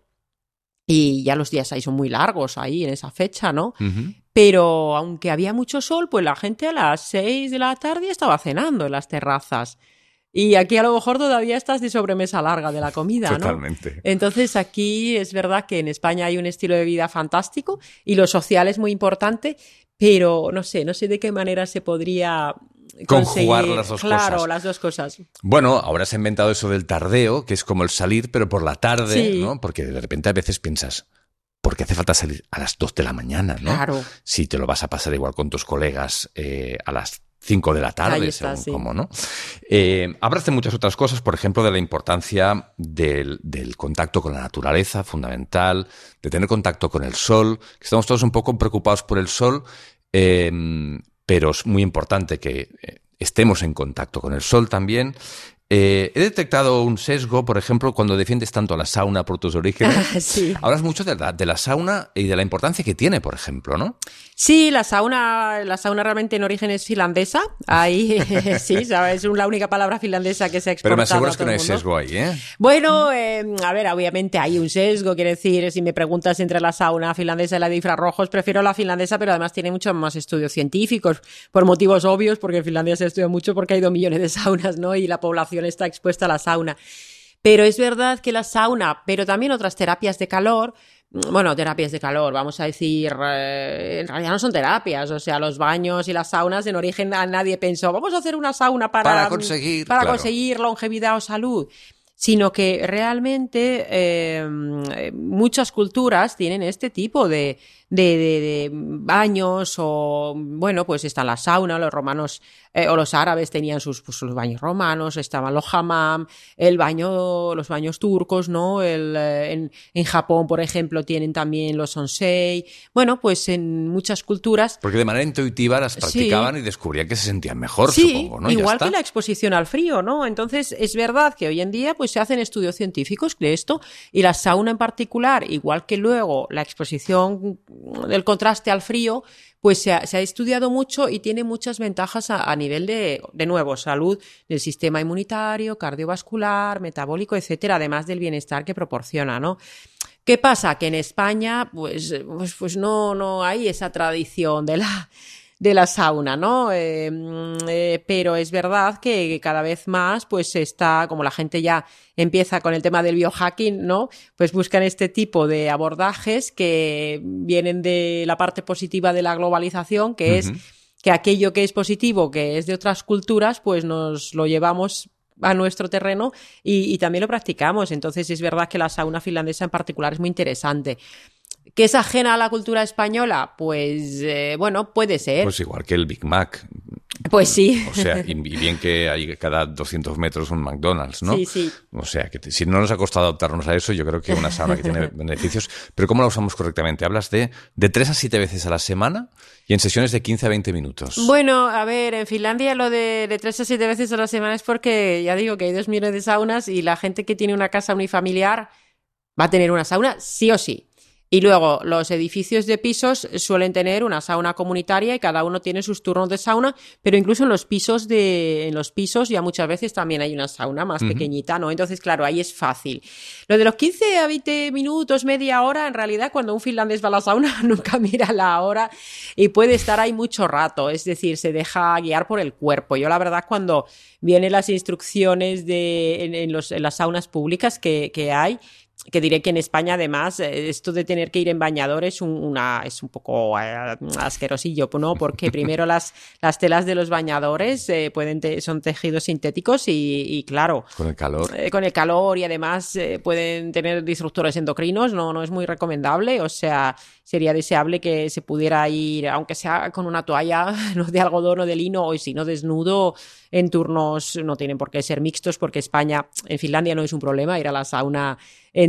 y ya los días ahí son muy largos ahí en esa fecha, ¿no? Uh-huh. Pero aunque había mucho sol, pues la gente a las seis de la tarde estaba cenando en las terrazas. Y aquí a lo mejor todavía estás de sobremesa larga de la comida, ¿no? Totalmente. Entonces aquí es verdad que en España hay un estilo de vida fantástico y lo social es muy importante, pero no sé, no sé de qué manera se podría conjugar las dos claro, cosas. Claro, las dos cosas. Bueno, ahora se ha inventado eso del tardeo, que es como el salir, pero por la tarde, sí. ¿no? Porque de repente a veces piensas, ¿por qué hace falta salir a las dos de la mañana, no? Claro. Si te lo vas a pasar igual con tus colegas eh, a las cinco de la tarde, está, según sí. cómo, ¿no? Eh, hablas de muchas otras cosas, por ejemplo, de la importancia del, del contacto con la naturaleza, fundamental, de tener contacto con el sol, que estamos todos un poco preocupados por el sol, eh, pero es muy importante que estemos en contacto con el sol también. Eh, he detectado un sesgo, por ejemplo, cuando defiendes tanto la sauna por tus orígenes. Sí. Hablas mucho de la, de la sauna y de la importancia que tiene, por ejemplo, ¿no? Sí, la sauna, la sauna realmente en origen es finlandesa. Ahí sí, ¿sabes? Es la única palabra finlandesa que se ha exportado. Pero me aseguras a que todo no hay el mundo. sesgo ahí, ¿eh? Bueno, eh, a ver, obviamente hay un sesgo, quiere decir, si me preguntas entre la sauna finlandesa y la de infrarrojos, prefiero la finlandesa, pero además tiene muchos más estudios científicos, por motivos obvios, porque en Finlandia se estudia mucho porque hay dos millones de saunas, ¿no? Y la población está expuesta a la sauna. Pero es verdad que la sauna, pero también otras terapias de calor, bueno, terapias de calor, vamos a decir, eh, en realidad no son terapias, o sea, los baños y las saunas en origen a nadie pensó, vamos a hacer una sauna para, para conseguir, para claro. conseguir longevidad o salud, sino que realmente eh, muchas culturas tienen este tipo de, de, de, de baños o, bueno, pues está la sauna, los romanos eh, o los árabes tenían sus, pues, sus baños romanos, estaban los hammam, el baño, los baños turcos, ¿no? El, eh, en, en Japón, por ejemplo, tienen también los onsei. Bueno, pues en muchas culturas... Porque de manera intuitiva las practicaban sí. y descubrían que se sentían mejor, sí, supongo, ¿no? Igual que la exposición al frío, ¿no? Entonces, es verdad que hoy en día pues se hacen estudios científicos de esto y la sauna en particular, igual que luego la exposición del contraste al frío, pues se ha, se ha estudiado mucho y tiene muchas ventajas a, a nivel de, de nuevo, salud del sistema inmunitario, cardiovascular, metabólico, etcétera, además del bienestar que proporciona, ¿no? ¿Qué pasa? Que en España, pues, pues, pues no, no hay esa tradición de la... de la sauna, ¿no? Eh, eh, pero es verdad que cada vez más, pues está, como la gente ya empieza con el tema del biohacking, ¿no? Pues buscan este tipo de abordajes que vienen de la parte positiva de la globalización, que uh-huh. es que aquello que es positivo, que es de otras culturas, pues nos lo llevamos a nuestro terreno y, y también lo practicamos. Entonces es verdad que la sauna finlandesa en particular es muy interesante. ¿Que es ajena a la cultura española? Pues, eh, bueno, puede ser. Pues igual que el Big Mac. Pues sí. O sea, y bien que hay cada doscientos metros un McDonald's, ¿no? Sí, sí. O sea, que te, si no nos ha costado adaptarnos a eso, yo creo que una sauna que tiene beneficios. Pero ¿cómo la usamos correctamente? Hablas de, de tres a siete veces a la semana y en sesiones de quince a veinte minutos. Bueno, a ver, en Finlandia lo de, de tres a siete veces a la semana es porque, ya digo, que hay dos millones de saunas y la gente que tiene una casa unifamiliar va a tener una sauna sí o sí. Y luego, los edificios de pisos suelen tener una sauna comunitaria y cada uno tiene sus turnos de sauna, pero incluso en los pisos de, en los pisos ya muchas veces también hay una sauna más uh-huh. pequeñita, ¿no? Entonces, claro, ahí es fácil. Lo de los quince a veinte minutos, media hora, en realidad, cuando un finlandés va a la sauna, nunca mira la hora y puede estar ahí mucho rato. Es decir, se deja guiar por el cuerpo. Yo, la verdad, cuando vienen las instrucciones de, en, en, los, en las saunas públicas que, que hay, que diré que en España además esto de tener que ir en bañador es un, una, es un poco eh, asquerosillo, ¿no? Porque primero las, las telas de los bañadores eh, pueden te, son tejidos sintéticos y, y claro... Con el calor. Eh, con el calor y además eh, pueden tener disruptores endocrinos, no, no es muy recomendable, o sea, sería deseable que se pudiera ir, aunque sea con una toalla, no de algodón o de lino, o si no desnudo, en turnos, no tienen por qué ser mixtos, porque España, en Finlandia no es un problema ir a la sauna en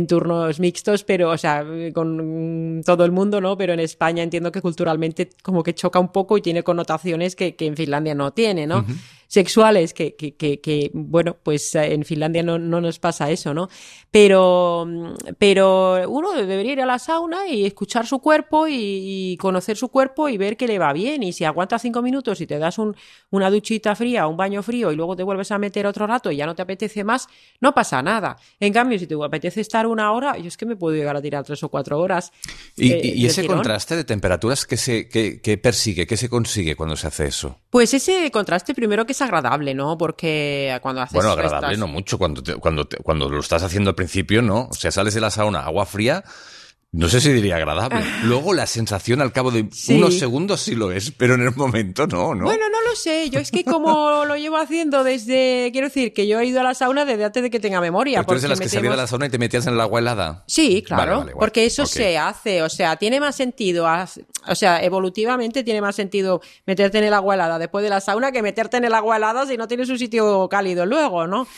en turnos mixtos, pero, o sea, con todo el mundo, ¿no? Pero en España entiendo que culturalmente como que choca un poco y tiene connotaciones que, que en Finlandia no tiene, ¿no? Uh-huh. Sexuales, que, que, que, que, bueno, pues en Finlandia no, no nos pasa eso, ¿no? Pero, pero uno debería ir a la sauna y escuchar su cuerpo y, y conocer su cuerpo y ver que le va bien. Y si aguantas cinco minutos y te das un, una duchita fría, un baño frío y luego te vuelves a meter otro rato y ya no te apetece más, no pasa nada. En cambio, si te apetece estar una hora, yo es que me puedo llegar a tirar tres o cuatro horas. ¿Y, eh, y ese contraste de temperaturas qué se que, que persigue, qué se consigue cuando se hace eso? Pues ese contraste primero que es agradable, ¿no? Porque cuando haces... Bueno, agradable estas... no mucho. Cuando, te, cuando, te, cuando lo estás haciendo al principio, ¿no? O sea, sales de la sauna, agua fría... No sé si diría agradable. Luego la sensación al cabo de sí. unos segundos sí lo es, pero en el momento no, ¿no? Bueno, no lo sé. Yo es que como lo llevo haciendo desde... Quiero decir, que yo he ido a la sauna desde antes de que tenga memoria. ¿Pero tú eres de las que salías de la sauna y te metías en el agua helada? Sí, claro. Vale, vale, vale. Porque eso okay. se hace. O sea, tiene más sentido... O sea, evolutivamente tiene más sentido meterte en el agua helada después de la sauna que meterte en el agua helada si no tienes un sitio cálido luego, ¿no?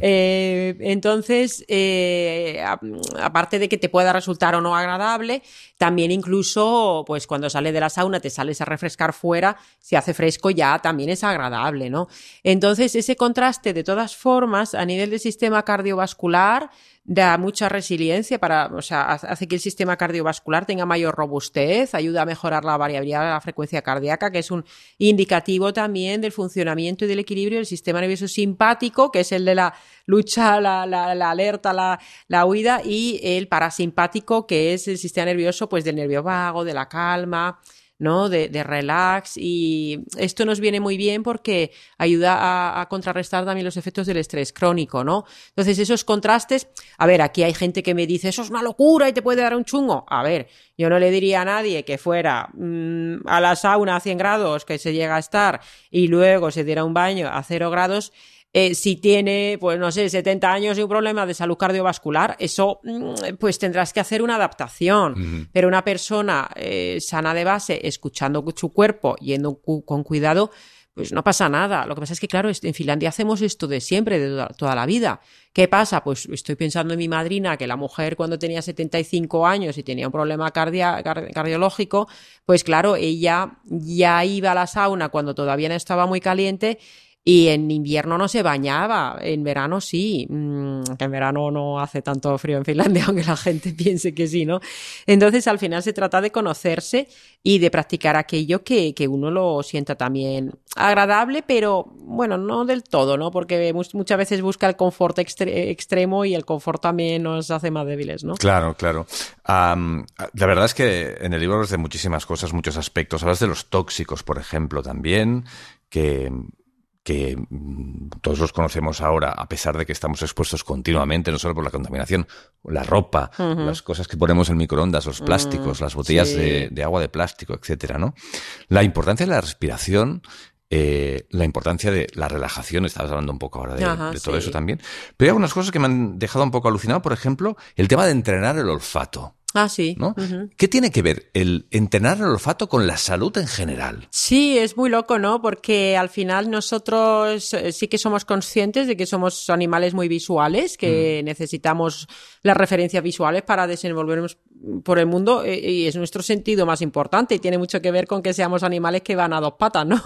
eh, entonces, eh, aparte de que te pueda resultar o no agradable... También incluso, pues cuando sales de la sauna te sales a refrescar fuera, si hace fresco ya también es agradable, ¿no? Entonces, ese contraste, de todas formas, a nivel del sistema cardiovascular, da mucha resiliencia para, o sea, hace que el sistema cardiovascular tenga mayor robustez, ayuda a mejorar la variabilidad de la frecuencia cardíaca, que es un indicativo también del funcionamiento y del equilibrio del sistema nervioso simpático, que es el de la lucha, la, la, la alerta, la, la huida, y el parasimpático, que es el sistema nervioso pues del nervio vago, de la calma, ¿no? De, de relax, y esto nos viene muy bien porque ayuda a, a contrarrestar también los efectos del estrés crónico, ¿no? Entonces, esos contrastes, a ver, aquí hay gente que me dice, eso es una locura y te puede dar un chungo. A ver, yo no le diría a nadie que fuera mmm, a la sauna a cien grados, que se llega a estar, y luego se diera un baño a cero grados, Eh, si tiene, pues no sé, setenta años y un problema de salud cardiovascular, eso pues tendrás que hacer una adaptación. Uh-huh. Pero una persona eh, sana de base, escuchando su cuerpo, yendo cu- con cuidado, pues no pasa nada. Lo que pasa es que, claro, en Finlandia hacemos esto de siempre, de toda, toda la vida. ¿Qué pasa? Pues estoy pensando en mi madrina, que la mujer cuando tenía setenta y cinco años y tenía un problema cardia- car- cardiológico, pues claro, ella ya iba a la sauna cuando todavía no estaba muy caliente. Y en invierno no se bañaba, en verano sí, mm, que en verano no hace tanto frío en Finlandia, aunque la gente piense que sí, ¿no? Entonces, al final se trata de conocerse y de practicar aquello que, que uno lo sienta también agradable, pero, bueno, no del todo, ¿no? Porque muchas veces busca el confort extre- extremo y el confort también nos hace más débiles, ¿no? Claro, claro. Um, la verdad es que en el libro hablas de muchísimas cosas, muchos aspectos. Hablas de los tóxicos, por ejemplo, también, que... que todos los conocemos ahora, a pesar de que estamos expuestos continuamente, no solo por la contaminación, la ropa, uh-huh. las cosas que ponemos en microondas, los plásticos, uh, las botellas sí. de, de agua de plástico, etcétera, ¿no? La importancia de la respiración, eh, la importancia de la relajación, estabas hablando un poco ahora de, Ajá, de todo sí. eso también, pero hay algunas cosas que me han dejado un poco alucinado, por ejemplo, el tema de entrenar el olfato. Ah, sí. ¿No? Uh-huh. ¿Qué tiene que ver el entrenar el olfato con la salud en general? Sí, es muy loco, ¿no? Porque al final nosotros sí que somos conscientes de que somos animales muy visuales, que mm. necesitamos las referencias visuales para desenvolvernos por el mundo, y es nuestro sentido más importante y tiene mucho que ver con que seamos animales que van a dos patas, ¿no?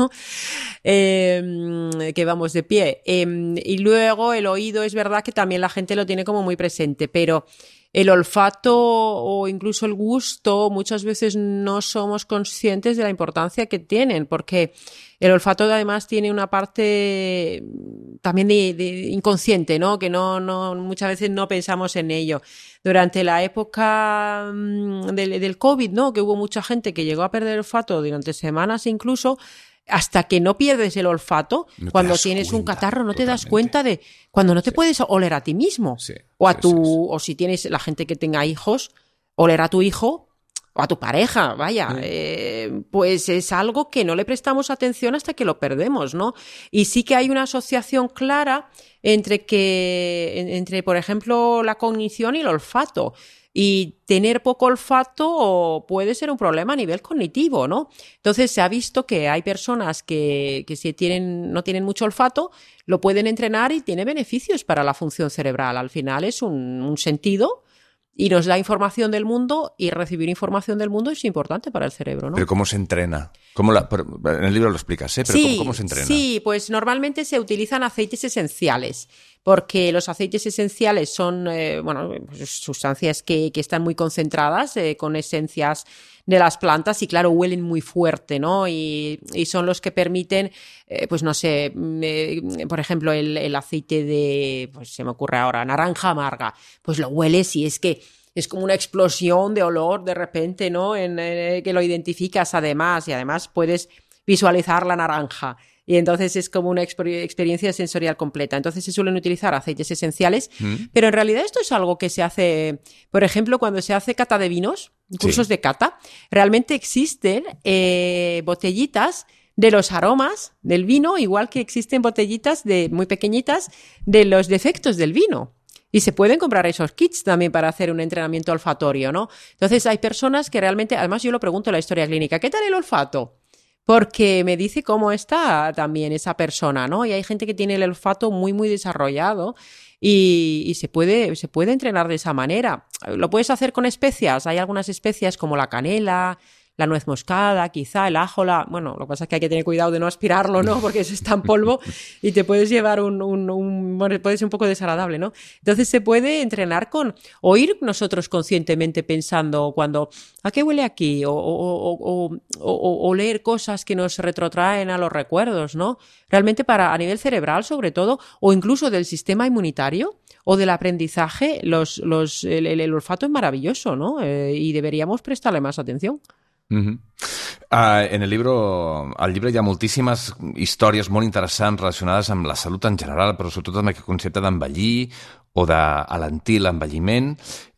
Eh, que vamos de pie. Eh, y luego el oído, es verdad que también la gente lo tiene como muy presente, pero el olfato o incluso el gusto muchas veces no somos conscientes de la importancia que tienen, porque el olfato además tiene una parte también de, de inconsciente, ¿no? Que no, no muchas veces no pensamos en ello. Durante la época del, del COVID, ¿no? Que hubo mucha gente que llegó a perder el olfato durante semanas incluso, hasta que no pierdes el olfato, no cuando tienes cuenta, un catarro no totalmente. Te das cuenta de cuando no te sí. puedes oler a ti mismo sí, o a sí, tu sí, sí. o si tienes la gente que tenga hijos, oler a tu hijo o a tu pareja, vaya, sí. eh, pues es algo que no le prestamos atención hasta que lo perdemos, ¿no? Y sí que hay una asociación clara entre que entre por ejemplo la cognición y el olfato. Y tener poco olfato puede ser un problema a nivel cognitivo, ¿no? Entonces se ha visto que hay personas que, que si tienen, no tienen mucho olfato, lo pueden entrenar y tiene beneficios para la función cerebral. Al final es un, un sentido y nos da información del mundo, y recibir información del mundo es importante para el cerebro, ¿no? Pero ¿cómo se entrena? ¿Cómo la, en el libro lo explicas, ¿eh? Pero sí, ¿cómo, ¿cómo se entrena? Sí, pues normalmente se utilizan aceites esenciales, porque los aceites esenciales son eh, bueno, sustancias que, que están muy concentradas, eh, con esencias de las plantas, y claro, huelen muy fuerte, ¿no? Y, y son los que permiten, eh, pues no sé, eh, por ejemplo, el, el aceite de, pues se me ocurre ahora, naranja amarga, pues lo hueles y es que es como una explosión de olor de repente, ¿no? En, en, que lo identificas además, y además puedes visualizar la naranja. Y entonces es como una exper- experiencia sensorial completa. Entonces se suelen utilizar aceites esenciales, mm. pero en realidad esto es algo que se hace, por ejemplo, cuando se hace cata de vinos, cursos sí. de cata, realmente existen eh, botellitas de los aromas del vino, igual que existen botellitas de, muy pequeñitas de los defectos del vino. Y se pueden comprar esos kits también para hacer un entrenamiento olfatorio, ¿no? Entonces hay personas que realmente, además yo lo pregunto en la historia clínica, ¿qué tal el olfato? Porque me dice cómo está también esa persona, ¿no? Y hay gente que tiene el olfato muy, muy desarrollado y, y se puede, se puede entrenar de esa manera. Lo puedes hacer con especias. Hay algunas especias como la canela, la nuez moscada, quizá el ajo, la... bueno, lo que pasa es que hay que tener cuidado de no aspirarlo, ¿no? Porque eso está en polvo y te puedes llevar un, un, un... bueno, puede ser un poco desagradable, ¿no? Entonces se puede entrenar con... o ir nosotros conscientemente pensando cuando... ¿a qué huele aquí? O, o, o, o, o, o leer cosas que nos retrotraen a los recuerdos, ¿no? Realmente para, a nivel cerebral sobre todo, o incluso del sistema inmunitario o del aprendizaje, los, los, el, el, el olfato es maravilloso, ¿no? Eh, y deberíamos prestarle más atención. Uh-huh. Uh, en el libro, al llibre hi ha moltíssimes històries molt interessants relacionades amb la salut en general, però sobretot amb aquest concepte d'envellir o d'alentir l'envelliment.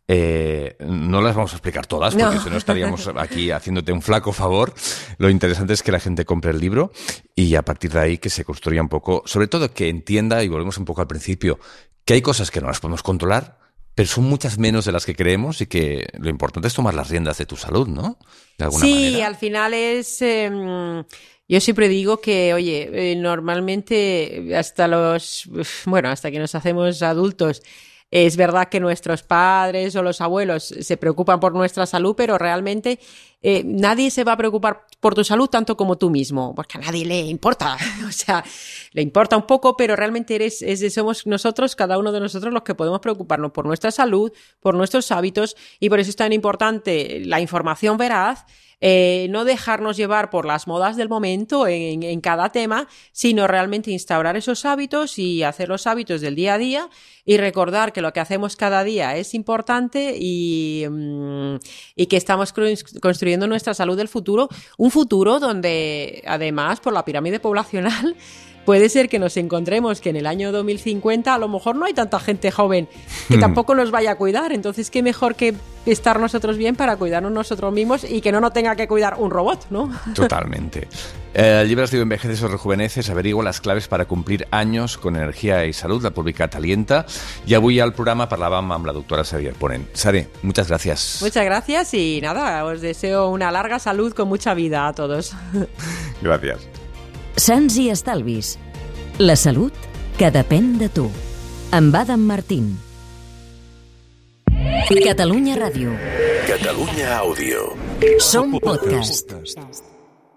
Eh, no las vamos a explicar todas porque no. Si no estaríamos aquí haciéndote un flaco favor. Lo interesante es que la gente compre el libro y a partir de ahí que se construya un poco, sobre todo que entienda, y volvemos un poco al principio, que hay cosas que no las podemos controlar, pero son muchas menos de las que creemos y que lo importante es tomar las riendas de tu salud, ¿no? De alguna sí, manera. Al final es... Eh, yo siempre digo que, oye, eh, normalmente hasta los... Bueno, hasta que nos hacemos adultos, es verdad que nuestros padres o los abuelos se preocupan por nuestra salud, pero realmente eh, nadie se va a preocupar por tu salud tanto como tú mismo, porque a nadie le importa. O sea, le importa un poco, pero realmente eres, es, somos nosotros, cada uno de nosotros, los que podemos preocuparnos por nuestra salud, por nuestros hábitos, y por eso es tan importante la información veraz. Eh, no dejarnos llevar por las modas del momento en, en cada tema, sino realmente instaurar esos hábitos y hacer los hábitos del día a día y recordar que lo que hacemos cada día es importante y, y que estamos construyendo nuestra salud del futuro, un futuro donde además por la pirámide poblacional puede ser que nos encontremos que en el año dos mil cincuenta a lo mejor no hay tanta gente joven que tampoco nos vaya a cuidar. Entonces, qué mejor que estar nosotros bien para cuidarnos nosotros mismos y que no nos tenga que cuidar un robot, ¿no? Totalmente. Eh, el llibre es diu Envejeces o rejuveneces, averigua les claves para cumplir años con energía y salud, l'ha publicat Alienta, i avui al programa parlàvem amb la doctora Sara Ponent. Sara, muchas gracias. Muchas gracias y nada, os deseo una larga salud con mucha vida a todos. Gracias. Sants i estalvis. La salut que depèn de tu. Amb Adam Martín. Catalunya Ràdio. Catalunya Àudio. Som podcast.